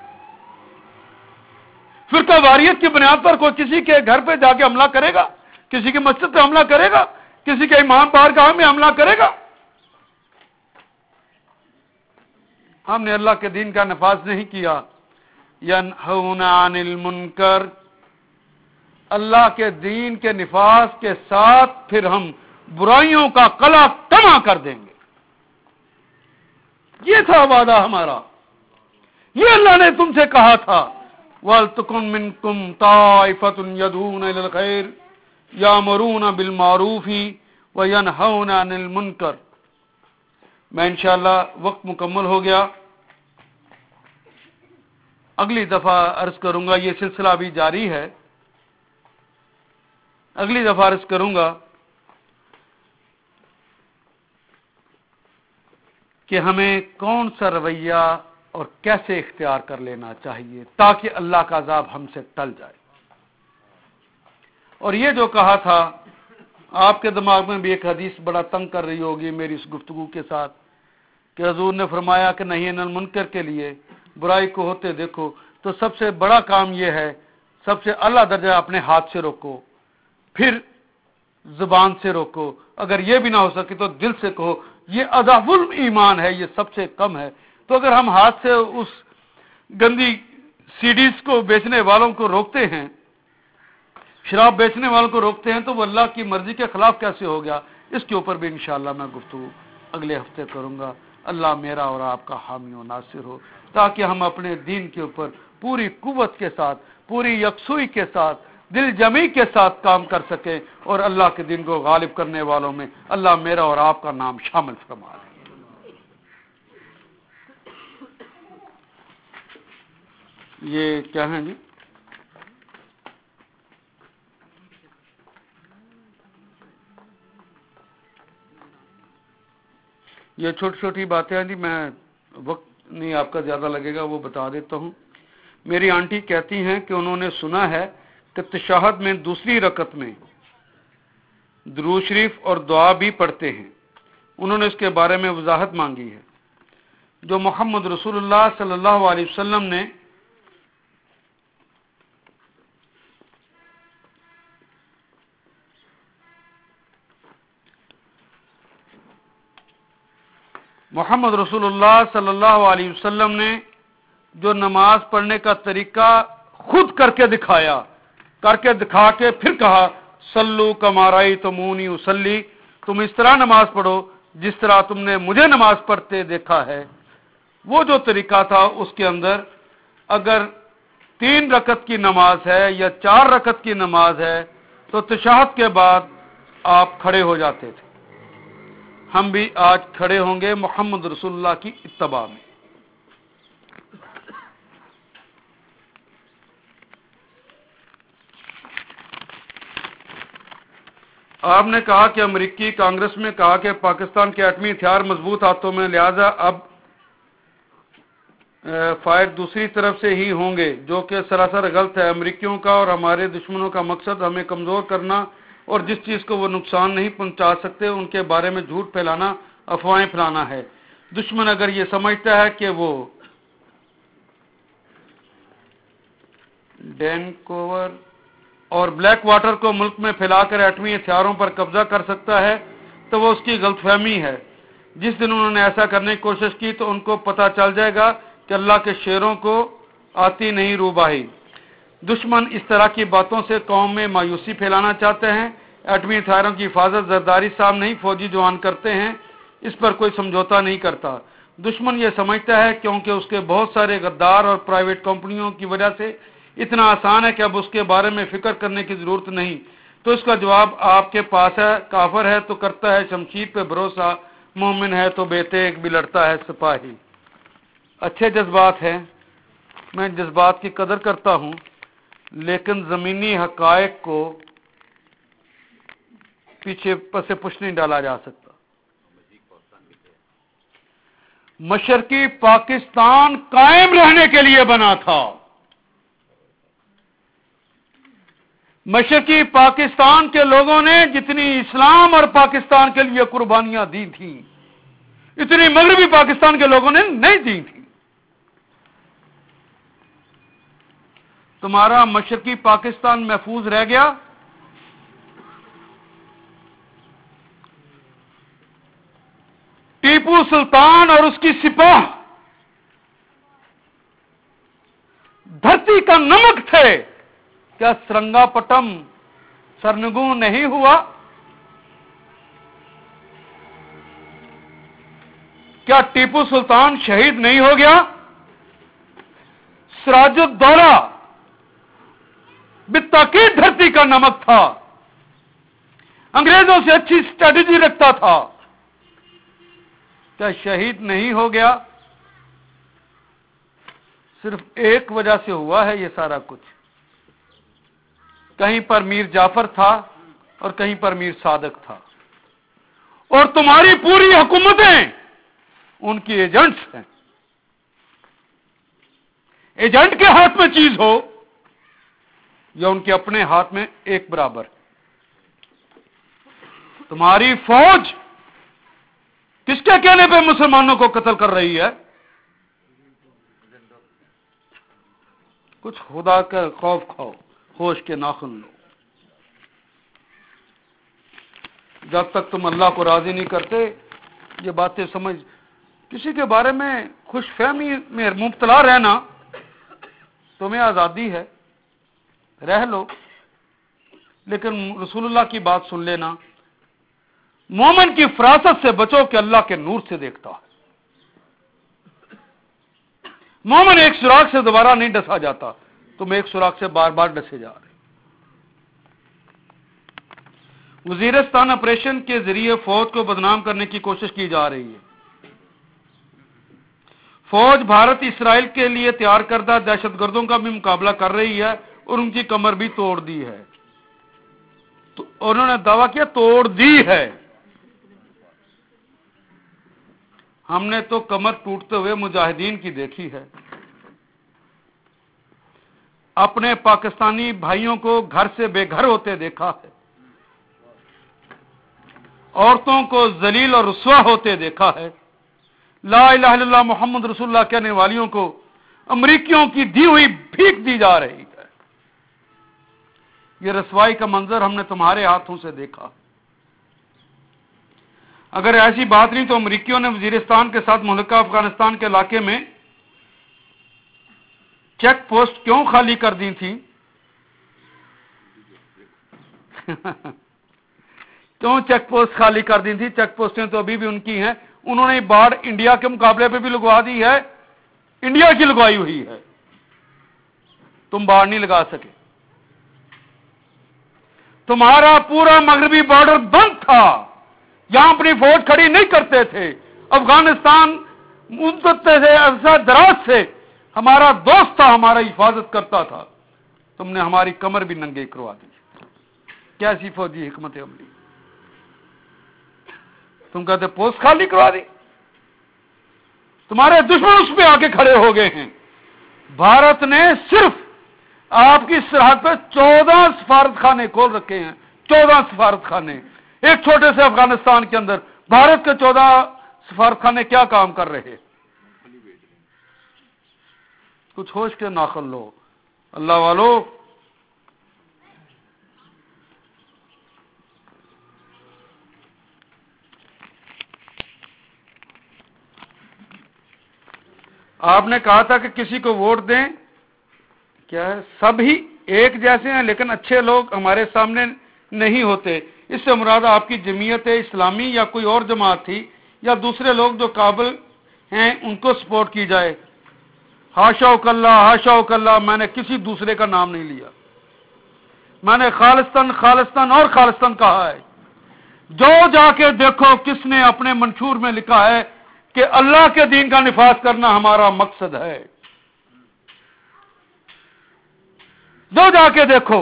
[SPEAKER 1] فرقہ واریت کی بنیاد پر کوئی کسی کے گھر پہ جا کے حملہ کرے گا، کسی کی مسجد پہ حملہ کرے گا، کسی کے امام بارگاہ میں حملہ کرے گا؟ ہم نے اللہ کے دین کا نفاذ نہیں کیا. ینہون عن المنکر، اللہ کے دین کے نفاذ کے ساتھ پھر ہم برائیوں کا قلع تمام کر دیں گے. یہ تھا وعدہ ہمارا، یہ اللہ نے تم سے کہا تھا. وَلْتَكُن مِّنكُمْ طَائِفَةٌ يَدْعُونَ إِلَى الْخَيْرِ يَأْمُرُونَ بِالْمَعْرُوفِ وَيَنْهَوْنَ عَنِ الْمُنكَرِ. میں انشاءاللہ وقت مکمل ہو گیا، اگلی دفعہ عرض کروں گا. یہ سلسلہ ابھی جاری ہے، اگلی دفعہ عرض کروں گا کہ ہمیں کون سا رویہ اور کیسے اختیار کر لینا چاہیے تاکہ اللہ کا عذاب ہم سے ٹل جائے. اور یہ جو کہا تھا آپ کے دماغ میں بھی ایک حدیث بڑا تنگ کر رہی ہوگی میری اس گفتگو کے ساتھ کہ حضور نے فرمایا کہ نہیں انل منکر کے لیے برائی کو ہوتے دیکھو تو سب سے بڑا کام یہ ہے، سب سے اعلیٰ درجہ اپنے ہاتھ سے روکو، پھر زبان سے روکو، اگر یہ بھی نہ ہو سکے تو دل سے کہو. یہ اضعف الایمان ہے، یہ سب سے کم ہے. تو اگر ہم ہاتھ سے اس گندی سیڈیز کو بیچنے والوں کو روکتے ہیں، شراب بیچنے والوں کو روکتے ہیں، تو وہ اللہ کی مرضی کے خلاف کیسے ہو گیا؟ اس کے اوپر بھی انشاءاللہ میں گفتگو اگلے ہفتے کروں گا. اللہ میرا اور آپ کا حامی و ناصر ہو تاکہ ہم اپنے دین کے اوپر پوری قوت کے ساتھ، پوری یکسوئی کے ساتھ، دل جمی کے ساتھ کام کر سکیں اور اللہ کے دین کو غالب کرنے والوں میں اللہ میرا اور آپ کا نام شامل فرما لے. یہ کیا ہیں جی؟ یہ چھوٹی چھوٹی باتیں ہیں جی، میں وقت نہیں آپ کا زیادہ لگے گا وہ بتا دیتا ہوں. میری آنٹی کہتی ہیں کہ انہوں نے سنا ہے کہ تشہد میں دوسری رکعت میں درود شریف اور دعا بھی پڑھتے ہیں. انہوں نے اس کے بارے میں وضاحت مانگی ہے. جو محمد رسول اللہ صلی اللہ علیہ وسلم نے محمد رسول اللہ صلی اللہ علیہ وسلم نے جو نماز پڑھنے کا طریقہ خود کر کے دکھایا، کر کے دکھا کے پھر کہا سلو کما رأیتمونی اصلی، تم اس طرح نماز پڑھو جس طرح تم نے مجھے نماز پڑھتے دیکھا ہے، وہ جو طریقہ تھا اس کے اندر اگر تین رکعت کی نماز ہے یا چار رکعت کی نماز ہے تو تشہد کے بعد آپ کھڑے ہو جاتے تھے. ہم بھی آج کھڑے ہوں گے محمد رسول اللہ کی اتباع میں. آپ نے کہا کہ امریکی کانگریس میں کہا کہ پاکستان کے ایٹمی ہتھیار مضبوط ہاتھوں میں، لہذا اب فائر دوسری طرف سے ہی ہوں گے، جو کہ سراسر غلط ہے. امریکیوں کا اور ہمارے دشمنوں کا مقصد ہمیں کمزور کرنا اور جس چیز کو وہ نقصان نہیں پہنچا سکتے ان کے بارے میں جھوٹ پھیلانا، افواہیں پھیلانا ہے. دشمن اگر یہ سمجھتا ہے کہ وہ ڈینکوور اور بلیک واٹر کو ملک میں پھیلا کر ایٹمی ہتھیاروں پر قبضہ کر سکتا ہے تو وہ اس کی غلط فہمی ہے. جس دن انہوں نے ایسا کرنے کی کوشش کی تو ان کو پتہ چل جائے گا کہ اللہ کے شیروں کو آتی نہیں روباہی. دشمن اس طرح کی باتوں سے قوم میں مایوسی پھیلانا چاہتے ہیں. ایٹمی ہتھیاروں کی حفاظت زرداری صاحب نہیں، فوجی جوان کرتے ہیں، اس پر کوئی سمجھوتا نہیں کرتا. دشمن یہ سمجھتا ہے کیونکہ اس کے بہت سارے غدار اور پرائیویٹ کمپنیوں کی وجہ سے اتنا آسان ہے کہ اب اس کے بارے میں فکر کرنے کی ضرورت نہیں. تو اس کا جواب آپ کے پاس ہے. کافر ہے تو کرتا ہے شمشیر پہ بھروسہ، مومن ہے تو بے تیغ بھی لڑتا ہے سپاہی. اچھے جذبات ہیں، میں جذبات کی قدر کرتا ہوں، لیکن زمینی حقائق کو پیچھے پس پش نہیں ڈالا جا سکتا. مشرقی پاکستان قائم رہنے کے لیے بنا تھا. مشرقی پاکستان کے لوگوں نے جتنی اسلام اور پاکستان کے لیے قربانیاں دی تھیں اتنی مغربی پاکستان کے لوگوں نے نہیں دی تھی. تمہارا مشرقی پاکستان محفوظ رہ گیا. ٹیپو سلطان اور اس کی سپاہ دھرتی کا نمک تھے. کیا سرنگا پٹم سرنگوں نہیں ہوا؟ کیا ٹیپو سلطان شہید نہیں ہو گیا؟ سراج الدولہ بالتاکید دھرتی کا نمک تھا، انگریزوں سے اچھی اسٹریٹجی رکھتا تھا. کیا شہید نہیں ہو گیا؟ صرف ایک وجہ سے ہوا ہے یہ سارا کچھ. کہیں پر میر جعفر تھا اور کہیں پر میر صادق تھا، اور تمہاری پوری حکومتیں ان کی ایجنٹس ہیں. ایجنٹ کے ہاتھ میں چیز ہو یا ان کے اپنے ہاتھ میں ایک برابر. تمہاری فوج کس کے کہنے پہ مسلمانوں کو قتل کر رہی ہے؟ کچھ خدا کا خوف کھاؤ، ہوش کے ناخن لو. جب تک تم اللہ کو راضی نہیں کرتے یہ باتیں سمجھ. کسی کے بارے میں خوش فہمی میں مبتلا رہنا، تمہیں آزادی ہے، رہ لو، لیکن رسول اللہ کی بات سن لینا. مومن کی فراست سے بچو کہ اللہ کے نور سے دیکھتا ہے. مومن ایک سوراخ سے دوبارہ نہیں ڈسا جاتا، تم ایک سوراخ سے بار بار ڈسے جا رہے. وزیرستان آپریشن کے ذریعے فوج کو بدنام کرنے کی کوشش کی جا رہی ہے. فوج بھارت اسرائیل کے لیے تیار کردہ دہشت گردوں کا بھی مقابلہ کر رہی ہے اور ان کی کمر بھی توڑ دی ہے. تو انہوں نے دعویٰ کیا توڑ دی ہے. ہم نے تو کمر ٹوٹتے ہوئے مجاہدین کی دیکھی ہے. اپنے پاکستانی بھائیوں کو گھر سے بے گھر ہوتے دیکھا ہے، عورتوں کو ذلیل اور رسوا ہوتے دیکھا ہے. لا الہ الا اللہ محمد رسول اللہ کہنے والیوں کو امریکیوں کی دی ہوئی بھیک دی جا رہی ہے. یہ رسوائی کا منظر ہم نے تمہارے ہاتھوں سے دیکھا. اگر ایسی بات نہیں تو امریکیوں نے وزیرستان کے ساتھ ملکہ افغانستان کے علاقے میں چیک پوسٹ کیوں خالی کر دی تھی؟ کیوں چیک پوسٹ خالی کر دی تھی؟ چیک پوسٹیں تو ابھی بھی ان کی ہیں. انہوں نے باڑ انڈیا کے مقابلے پہ بھی لگوا دی ہے, انڈیا کی لگوائی ہوئی ہے, تم باڑ نہیں لگا سکے. تمہارا پورا مغربی بارڈر بند تھا, یہاں اپنی فوج کھڑی نہیں کرتے تھے. افغانستان مدت سے عرصہ دراز سے ہمارا دوست تھا, ہمارا حفاظت کرتا تھا. تم نے ہماری کمر بھی ننگے کروا دی. کیسی فوجی حکمت عملی؟ تم کہتے پوسٹ خالی کروا دی. تمہارے دشمن اس پہ آ کے کھڑے ہو گئے ہیں. بھارت نے صرف آپ کی سرحد پہ چودہ سفارت خانے کھول رکھے ہیں, چودہ سفارت خانے ایک چھوٹے سے افغانستان کے اندر. بھارت کے چودہ سفارت خانے کیا کام کر رہے؟ کچھ ہوش کے ناخن لو اللہ والو. آپ نے کہا تھا کہ کسی کو ووٹ دیں, کیا ہے سب ہی ایک جیسے ہیں لیکن اچھے لوگ ہمارے سامنے نہیں ہوتے. اس سے مراد آپ کی جمعیت اسلامی یا کوئی اور جماعت تھی, یا دوسرے لوگ جو قابل ہیں ان کو سپورٹ کی جائے. ہاشا اللہ ہاشا اللہ, میں نے کسی دوسرے کا نام نہیں لیا. میں نے خالصتاً خالصتاً اور خالصتاً کہا ہے. جو جا کے دیکھو کس نے اپنے منشور میں لکھا ہے کہ اللہ کے دین کا نفاذ کرنا ہمارا مقصد ہے. جو جا کے دیکھو.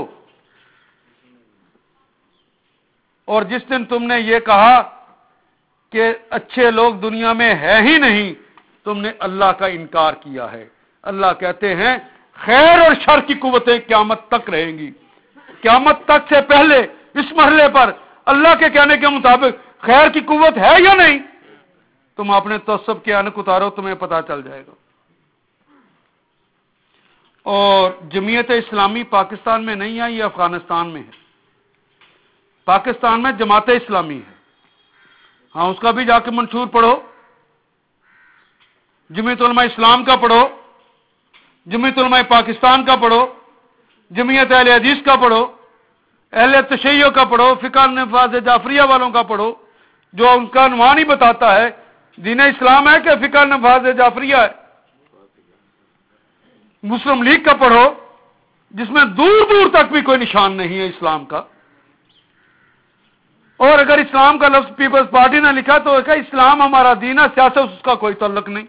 [SPEAKER 1] اور جس دن تم نے یہ کہا کہ اچھے لوگ دنیا میں ہے ہی نہیں, تم نے اللہ کا انکار کیا ہے. اللہ کہتے ہیں خیر اور شر کی قوتیں قیامت تک رہیں گی. قیامت تک سے پہلے اس مرحلے پر اللہ کے کہنے کے مطابق خیر کی قوت ہے یا نہیں, تم اپنے تعصب کے انک اتارو, تمہیں پتا چل جائے گا. اور جمعیت اسلامی پاکستان میں نہیں ہے, یہ افغانستان میں ہے. پاکستان میں جماعت اسلامی ہے, ہاں اس کا بھی جا کے منشور پڑھو. جمعیت علماء اسلام کا پڑھو, جمعیت علماء پاکستان کا پڑھو, جمعیت اہل حدیث کا پڑھو, اہل تشیع کا پڑھو, فقہ نفاذ جعفریہ والوں کا پڑھو, جو ان کا عنوان ہی بتاتا ہے دین اسلام ہے کہ فقہ نفاذ جعفریہ ہے. مسلم لیگ کا پڑھو جس میں دور دور تک بھی کوئی نشان نہیں ہے اسلام کا. اور اگر اسلام کا لفظ پیپلز پارٹی نے لکھا تو کہ اسلام ہمارا دین ہے, سیاست اس کا کوئی تعلق نہیں.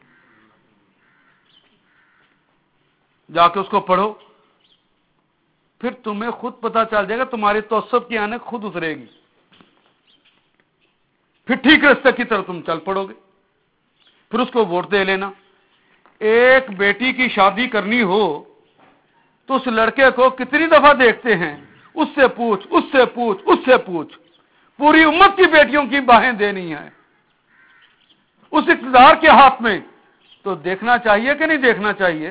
[SPEAKER 1] جا کے اس کو پڑھو, پھر تمہیں خود پتا چل جائے گا, تمہاری تعصب کی آنکھ خود اترے گی, پھر ٹھیک راستے کی طرف تم چل پڑو گے, پھر اس کو ووٹ دے لینا. ایک بیٹی کی شادی کرنی ہو تو اس لڑکے کو کتنی دفعہ دیکھتے ہیں, اس سے پوچھ اس سے پوچھ اس سے پوچھ. پوری امت کی بیٹیوں کی باہیں دینی ہے اس اقتدار کے ہاتھ میں, تو دیکھنا چاہیے کہ نہیں دیکھنا چاہیے؟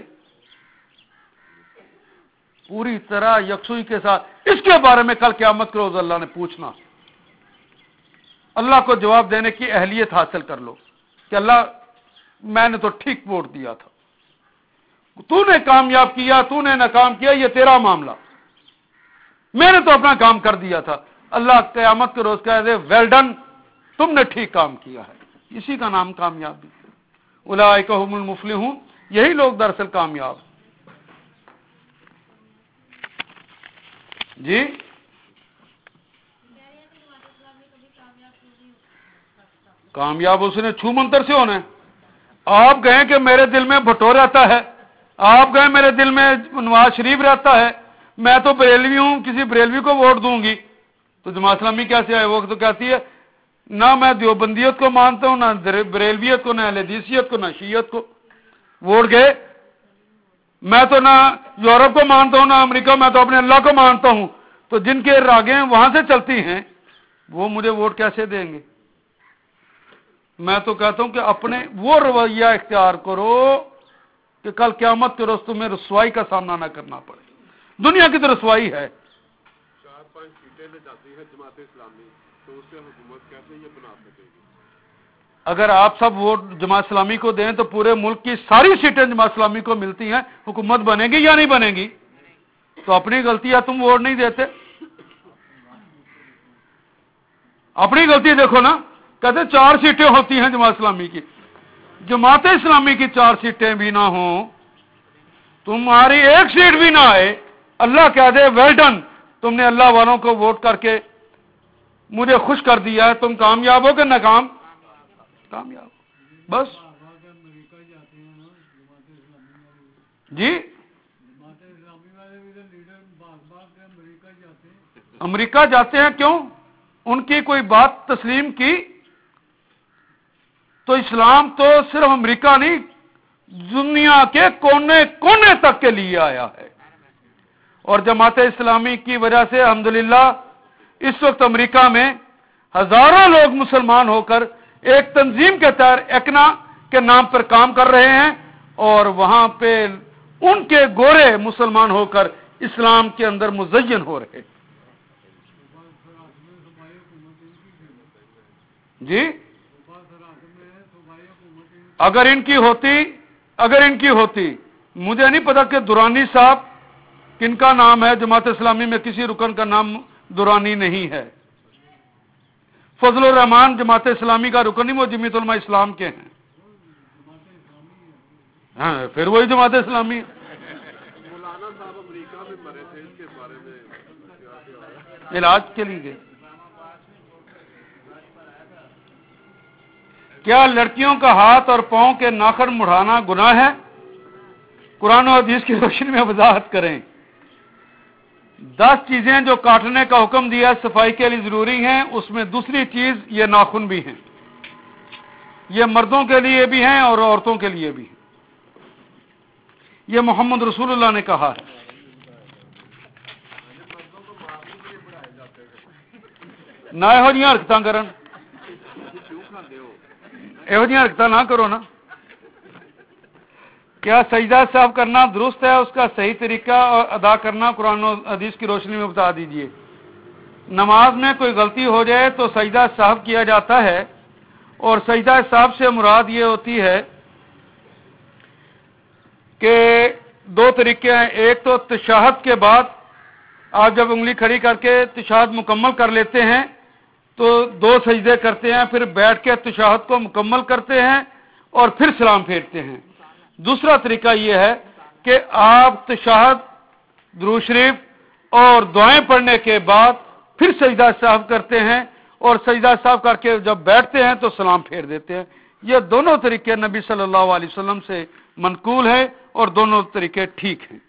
[SPEAKER 1] پوری طرح یکسوئی کے ساتھ. اس کے بارے میں کل قیامت کے روز اللہ نے پوچھنا. اللہ کو جواب دینے کی اہلیت حاصل کر لو کہ اللہ میں نے تو ٹھیک ووٹ دیا تھا, تو نے کامیاب کیا, تو نے ناکام کیا, یہ تیرا معاملہ, میں نے تو اپنا کام کر دیا تھا. اللہ قیامت کے روز کہہ دے ویل ڈن, تم نے ٹھیک کام کیا ہے. اسی کا نام کامیابی. اولئک هم المفلحون, یہی لوگ دراصل کامیاب. جی کامیاب اس نے چھو منتر سے ہونا ہے. آپ گئے کہ میرے دل میں بھٹو رہتا ہے, آپ گئے میرے دل میں نواز شریف رہتا ہے, میں تو بریلوی ہوں, کسی بریلوی کو ووٹ دوں گی. تو جماعت اسلامی کیسے آئے؟ وہ تو کہتی ہے نہ میں دیوبندیت کو مانتا ہوں, نہ بریلویت کو, نہ اہل حدیثیت کو, نہ شیعت کو. ووٹ گئے. میں تو نہ یورپ کو مانتا ہوں نہ امریکہ, میں تو اپنے اللہ کو مانتا ہوں. تو جن کے راگیں وہاں سے چلتی ہیں وہ مجھے ووٹ کیسے دیں گے؟ میں تو کہتا ہوں کہ اپنے وہ رویہ اختیار کرو کہ کل قیامت کے روز تمہیں رسوائی کا سامنا نہ کرنا پڑے. دنیا کی تو رسوائی ہے.
[SPEAKER 2] چار پانچ سیٹیں لے جاتی ہے جماعت اسلامی, تو اس سے حکومت کیسے یہ بنا سکے گی؟
[SPEAKER 1] اگر آپ سب ووٹ جماعت اسلامی کو دیں تو پورے ملک کی ساری سیٹیں جماعت اسلامی کو ملتی ہیں, حکومت بنے گی یا نہیں بنے گی؟ تو اپنی غلطی ہے تم ووٹ نہیں دیتے. اپنی غلطی دیکھو نا، کہتے چار سیٹیں ہوتی ہیں جماعت اسلامی کی، جماعت اسلامی کی چار سیٹیں بھی نہ ہوں، تمہاری ایک سیٹ بھی نہ آئے، اللہ کہہ دے ویل ڈن، تم نے اللہ والوں کو ووٹ کر کے مجھے خوش کر دیا ہے، تم کامیاب ہو کہ ناکام؟ کامیاب بس جی۔ امریکہ جاتے ہیں کیوں؟ ان کی کوئی بات تسلیم کی تو اسلام تو صرف امریکہ نہیں، دنیا کے کونے کونے تک کے لیے آیا ہے، اور جماعت اسلامی کی وجہ سے الحمدللہ اس وقت امریکہ میں ہزاروں لوگ مسلمان ہو کر ایک تنظیم کے تحت ایکنا کے نام پر کام کر رہے ہیں، اور وہاں پہ ان کے گورے مسلمان ہو کر اسلام کے اندر مزین ہو رہے۔ جی اگر ان کی ہوتی اگر ان کی ہوتی مجھے نہیں پتا کہ دورانی صاحب کن کا نام ہے، جماعت اسلامی میں کسی رکن کا نام دورانی نہیں ہے، فضل الرحمان جماعت اسلامی کا رکن نہیں، وہ جمعیت علماء اسلام کے ہیں، ہاں پھر وہی جماعت اسلامی۔
[SPEAKER 2] مولانا صاحب امریکہ میں مرے تھے، اس کے بارے میں
[SPEAKER 1] علاج کے لیے گئے۔ کیا لڑکیوں کا ہاتھ اور پاؤں کے ناخن مڑانا گناہ ہے؟ قرآن و حدیث کی روشنی میں وضاحت کریں۔ دس چیزیں جو کاٹنے کا حکم دیا صفائی کے لیے ضروری ہیں، اس میں دوسری چیز یہ ناخن بھی ہیں، یہ مردوں کے لیے بھی ہیں اور عورتوں کے لیے بھی ہیں، یہ محمد رسول اللہ نے کہا ہے۔ نہ یہو جہاں حرکتاں کرن، یہو جہاں حرکتاں نہ کرو نا۔ کیا سجدہ صاحب کرنا درست ہے؟ اس کا صحیح طریقہ اور ادا کرنا قرآن و حدیث کی روشنی میں بتا دیجئے۔ نماز میں کوئی غلطی ہو جائے تو سجدہ صاحب کیا جاتا ہے، اور سجدہ صاحب سے مراد یہ ہوتی ہے کہ دو طریقے ہیں، ایک تو تشہد کے بعد آپ جب انگلی کھڑی کر کے تشہد مکمل کر لیتے ہیں تو دو سجدے کرتے ہیں، پھر بیٹھ کے تشہد کو مکمل کرتے ہیں اور پھر سلام پھیرتے ہیں۔ دوسرا طریقہ یہ ہے کہ آپ تشہد، درود شریف اور دعائیں پڑھنے کے بعد پھر سجدہ صاحب کرتے ہیں، اور سجدہ صاحب کر کے جب بیٹھتے ہیں تو سلام پھیر دیتے ہیں۔ یہ دونوں طریقے نبی صلی اللہ علیہ وسلم سے منقول ہیں اور دونوں طریقے ٹھیک ہیں۔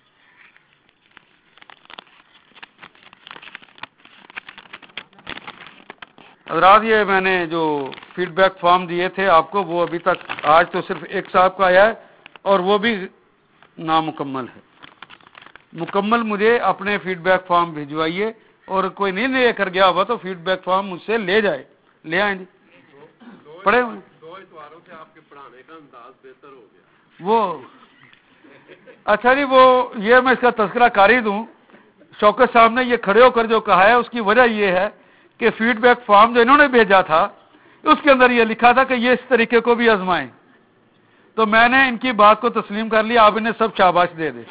[SPEAKER 1] حضرات یہ میں نے جو فیڈ بیک فارم دیے تھے آپ کو، وہ ابھی تک آج تو صرف ایک صاحب کا آیا ہے اور وہ بھی نامکمل ہے۔ مکمل مجھے اپنے فیڈ بیک فارم بھیجوائیے، اور کوئی نہیں لے کر گیا ہوا تو فیڈ بیک فارم مجھ سے لے جائے، لے آئیں جی پڑھے ہوئے۔
[SPEAKER 2] دو اتواروں سے آپ کے پڑھانے کا انداز بہتر ہو گیا۔
[SPEAKER 1] وہ اچھا جی، وہ یہ میں اس کا تذکرہ کاری دوں، شوکت صاحب نے یہ کھڑے ہو کر جو کہا ہے اس کی وجہ یہ ہے کہ فیڈ بیک فارم جو انہوں نے بھیجا تھا اس کے اندر یہ لکھا تھا کہ یہ اس طریقے کو بھی آزمائیں، تو میں نے ان کی بات کو تسلیم کر لیا، آپ انہیں سب شاباش دے دیں۔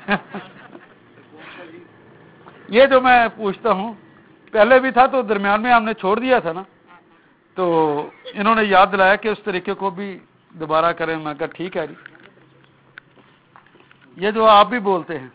[SPEAKER 1] یہ جو میں پوچھتا ہوں پہلے بھی تھا تو درمیان میں ہم نے چھوڑ دیا تھا نا، تو انہوں نے یاد دلایا کہ اس طریقے کو بھی دوبارہ کریں، میں کہا ٹھیک ہے جی۔ یہ جو آپ بھی بولتے ہیں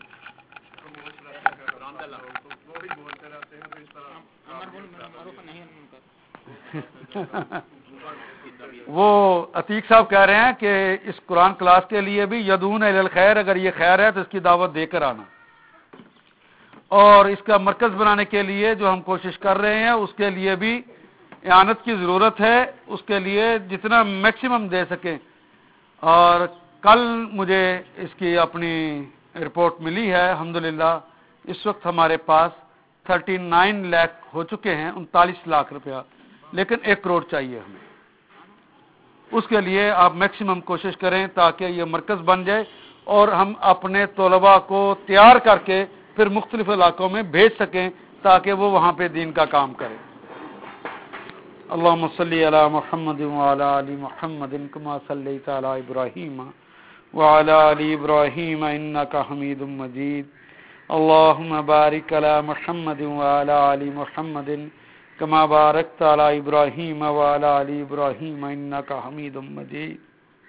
[SPEAKER 1] وہ عتیق صاحب کہہ رہے ہیں کہ اس قرآن کلاس کے لیے بھی یدعون الی الخیر، اگر یہ خیر ہے تو اس کی دعوت دے کر آنا، اور اس کا مرکز بنانے کے لیے جو ہم کوشش کر رہے ہیں اس کے لیے بھی اعانت کی ضرورت ہے، اس کے لیے جتنا میکسیمم دے سکیں۔ اور کل مجھے اس کی اپنی رپورٹ ملی ہے، الحمدللہ اس وقت ہمارے پاس تھرٹی نائن لاکھ ہو چکے ہیں، انتالیس لاکھ روپیہ، لیکن ایک کروڑ چاہیے ہمیں۔ اس کے لیے آپ میکسیمم کوشش کریں تاکہ یہ مرکز بن جائے اور ہم اپنے طلباء کو تیار کر کے پھر مختلف علاقوں میں بھیج سکیں تاکہ وہ وہاں پہ دین کا کام کریں۔ اللہم صلی علی محمد وعلی آل محمد کما صلیت علی ابراہیم وعلی آل ابراہیم انکا حمید مجید۔ اللہم بارک علی محمد وعلی آل محمد كما باركت على إبراهيم وعلى آل إبراهيم إنك حميد مجيد۔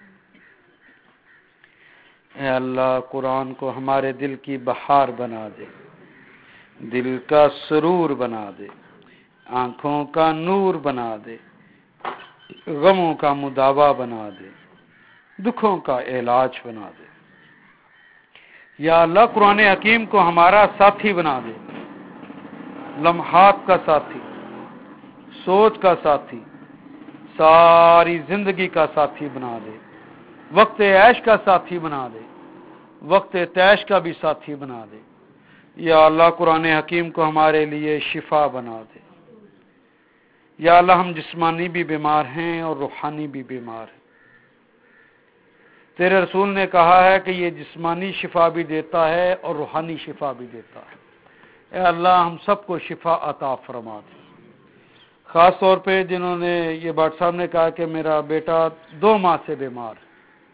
[SPEAKER 1] اے اللہ قرآن کو ہمارے دل کی بہار بنا دے، دل کا سرور بنا دے، آنکھوں کا نور بنا دے، غموں کا مداوا بنا دے، دکھوں کا علاج بنا دے۔ یا اللہ قرآن حکیم کو ہمارا ساتھی بنا دے، لمحات کا ساتھی، سوچ کا ساتھی، ساری زندگی کا ساتھی بنا دے، وقت عیش کا ساتھی بنا دے، وقت تیش کا بھی ساتھی بنا دے۔ یا اللہ قرآن حکیم کو ہمارے لیے شفا بنا دے۔ یا اللہ ہم جسمانی بھی بیمار ہیں اور روحانی بھی بیمار ہیں۔ تیرے رسول نے کہا ہے کہ یہ جسمانی شفا بھی دیتا ہے اور روحانی شفا بھی دیتا ہے۔ اے اللہ ہم سب کو شفا عطا فرما دے۔ خاص طور پہ جنہوں نے یہ بات صاحب نے کہا کہ میرا بیٹا دو ماہ سے بیمار ہے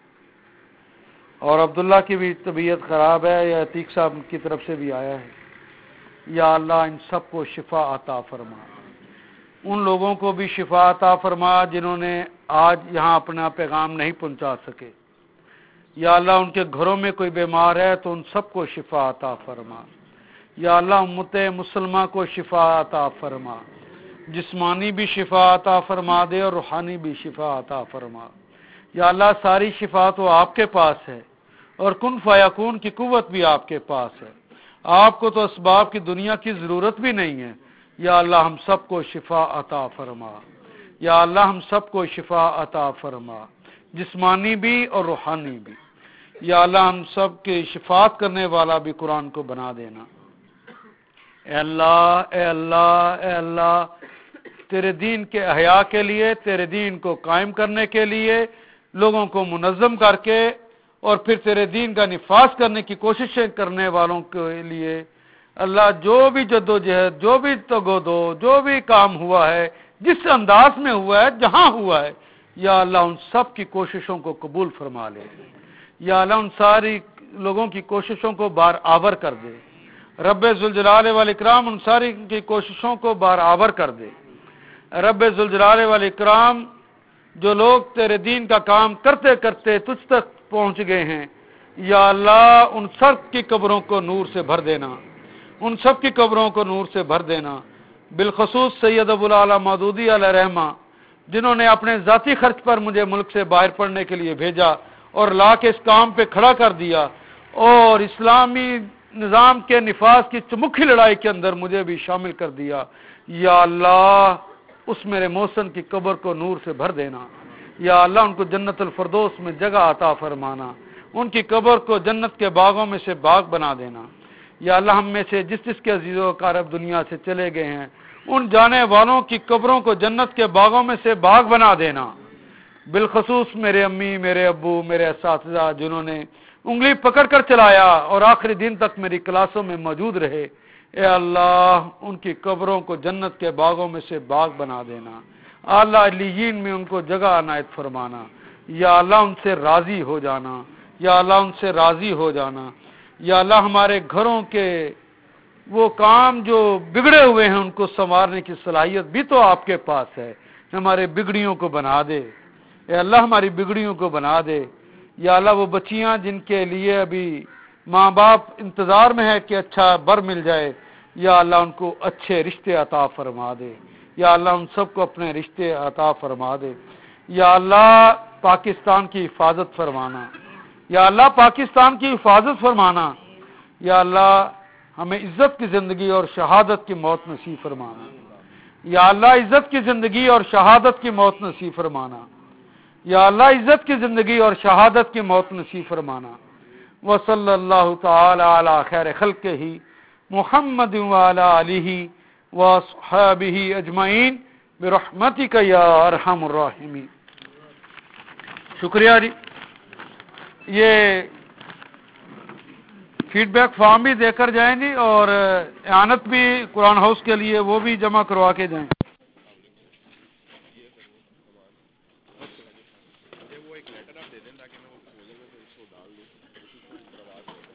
[SPEAKER 1] اور عبداللہ کی بھی طبیعت خراب ہے، یا عتیق صاحب کی طرف سے بھی آیا ہے، یا اللہ ان سب کو شفا عطا فرما۔ ان لوگوں کو بھی شفا عطا فرما جنہوں نے آج یہاں اپنا پیغام نہیں پہنچا سکے۔ یا اللہ ان کے گھروں میں کوئی بیمار ہے تو ان سب کو شفا عطا فرما۔ یا اللہ امت مسلمہ کو شفا عطا فرما، جسمانی بھی شفا عطا فرما دے اور روحانی بھی شفا عطا فرما۔ یا اللہ ساری شفا تو آپ کے پاس ہے اور کن فیکون کی قوت بھی آپ کے پاس ہے، آپ کو تو اسباب کی دنیا کی ضرورت بھی نہیں ہے۔ یا اللہ ہم سب کو شفا عطا فرما۔ یا اللہ ہم سب کو شفا عطا فرما، جسمانی بھی اور روحانی بھی۔ یا اللہ ہم سب کے شفاعت کرنے والا بھی قرآن کو بنا دینا۔ اے اللہ اے اللہ اے اللہ تیرے دین کے احیاء کے لیے، تیرے دین کو قائم کرنے کے لیے لوگوں کو منظم کر کے اور پھر تیرے دین کا نفاذ کرنے کی کوششیں کرنے والوں کے لیے اللہ جو بھی جد و جہد، جو بھی تگودو، جو بھی کام ہوا ہے، جس انداز میں ہوا ہے، جہاں ہوا ہے، یا اللہ ان سب کی کوششوں کو قبول فرما لے۔ یا اللہ ان ساری لوگوں کی کوششوں کو بار آور کر دے۔ رب ذوالجلال والاکرام ان ساری کی کوششوں کو بار آور کر دے۔ رب ذوالجلال والاکرام جو لوگ تیرے دین کا کام کرتے کرتے تجھ تک پہنچ گئے ہیں، یا اللہ ان سب کی قبروں کو نور سے بھر دینا، ان سب کی قبروں کو نور سے بھر دینا۔ بالخصوص سید ابو العلا مودودی علیہ رحمہ جنہوں نے اپنے ذاتی خرچ پر مجھے ملک سے باہر پڑھنے کے لیے بھیجا اور لا کے اس کام پہ کھڑا کر دیا اور اسلامی نظام کے نفاذ کی چمکھی لڑائی کے اندر مجھے بھی شامل کر دیا۔ یا اللہ اس میرے محسن کی قبر کو نور سے بھر دینا۔ یا اللہ ان کو جنت الفردوس میں جگہ عطا فرمانا، ان کی قبر کو جنت کے باغوں میں سے باغ بنا دینا۔ یا اللہ ہم میں سے جس جس کے عزیز و اقارب دنیا سے چلے گئے ہیں ان جانے والوں کی قبروں کو جنت کے باغوں میں سے باغ بنا دینا۔ بالخصوص میرے امی، میرے ابو، میرے اساتذہ جنہوں نے انگلی پکڑ کر چلایا اور آخری دن تک میری کلاسوں میں موجود رہے، اے اللہ ان کی قبروں کو جنت کے باغوں میں سے باغ بنا دینا۔ اللہ علیین میں ان کو جگہ عنایت فرمانا۔ یا اللہ ان سے راضی ہو جانا، یا اللہ ان سے راضی ہو جانا۔ یا اللہ ہمارے گھروں کے وہ کام جو بگڑے ہوئے ہیں ان کو سنوارنے کی صلاحیت بھی تو آپ کے پاس ہے، ہمارے بگڑیوں کو بنا دے۔ اے اللہ ہماری بگڑیوں کو بنا دے۔ یا اللہ وہ بچیاں جن کے لیے ابھی ماں باپ انتظار میں ہے کہ اچھا بر مل جائے، یا اللہ ان کو اچھے رشتے عطا فرما دے۔ یا اللہ ان سب کو اپنے رشتے عطا فرما دے۔ یا اللہ پاکستان کی حفاظت فرمانا، یا اللہ پاکستان کی حفاظت فرمانا۔ یا اللہ ہمیں عزت کی زندگی اور شہادت کی موت نصیب فرمانا۔ یا اللہ عزت کی زندگی اور شہادت کی موت نصیب فرمانا۔ یا اللہ عزت کی زندگی اور شہادت کی موت نصیب فرمانا۔ وصلی اللہ تعالی علی خیر خلقہ محمد وعلی آلہ واصحابہ اجمعین برحمتک یا ارحم الراحمین۔ شکریہ جی۔ یہ فیڈ بیک فارم بھی دے کر جائیں جی اور اعانت بھی قرآن ہاؤس کے لیے وہ بھی جمع کروا کے جائیں۔
[SPEAKER 2] وہ ایک لیٹر آپ دے دیں تاکہ میں وہ کھولے گا تو اس کو ڈال دوں۔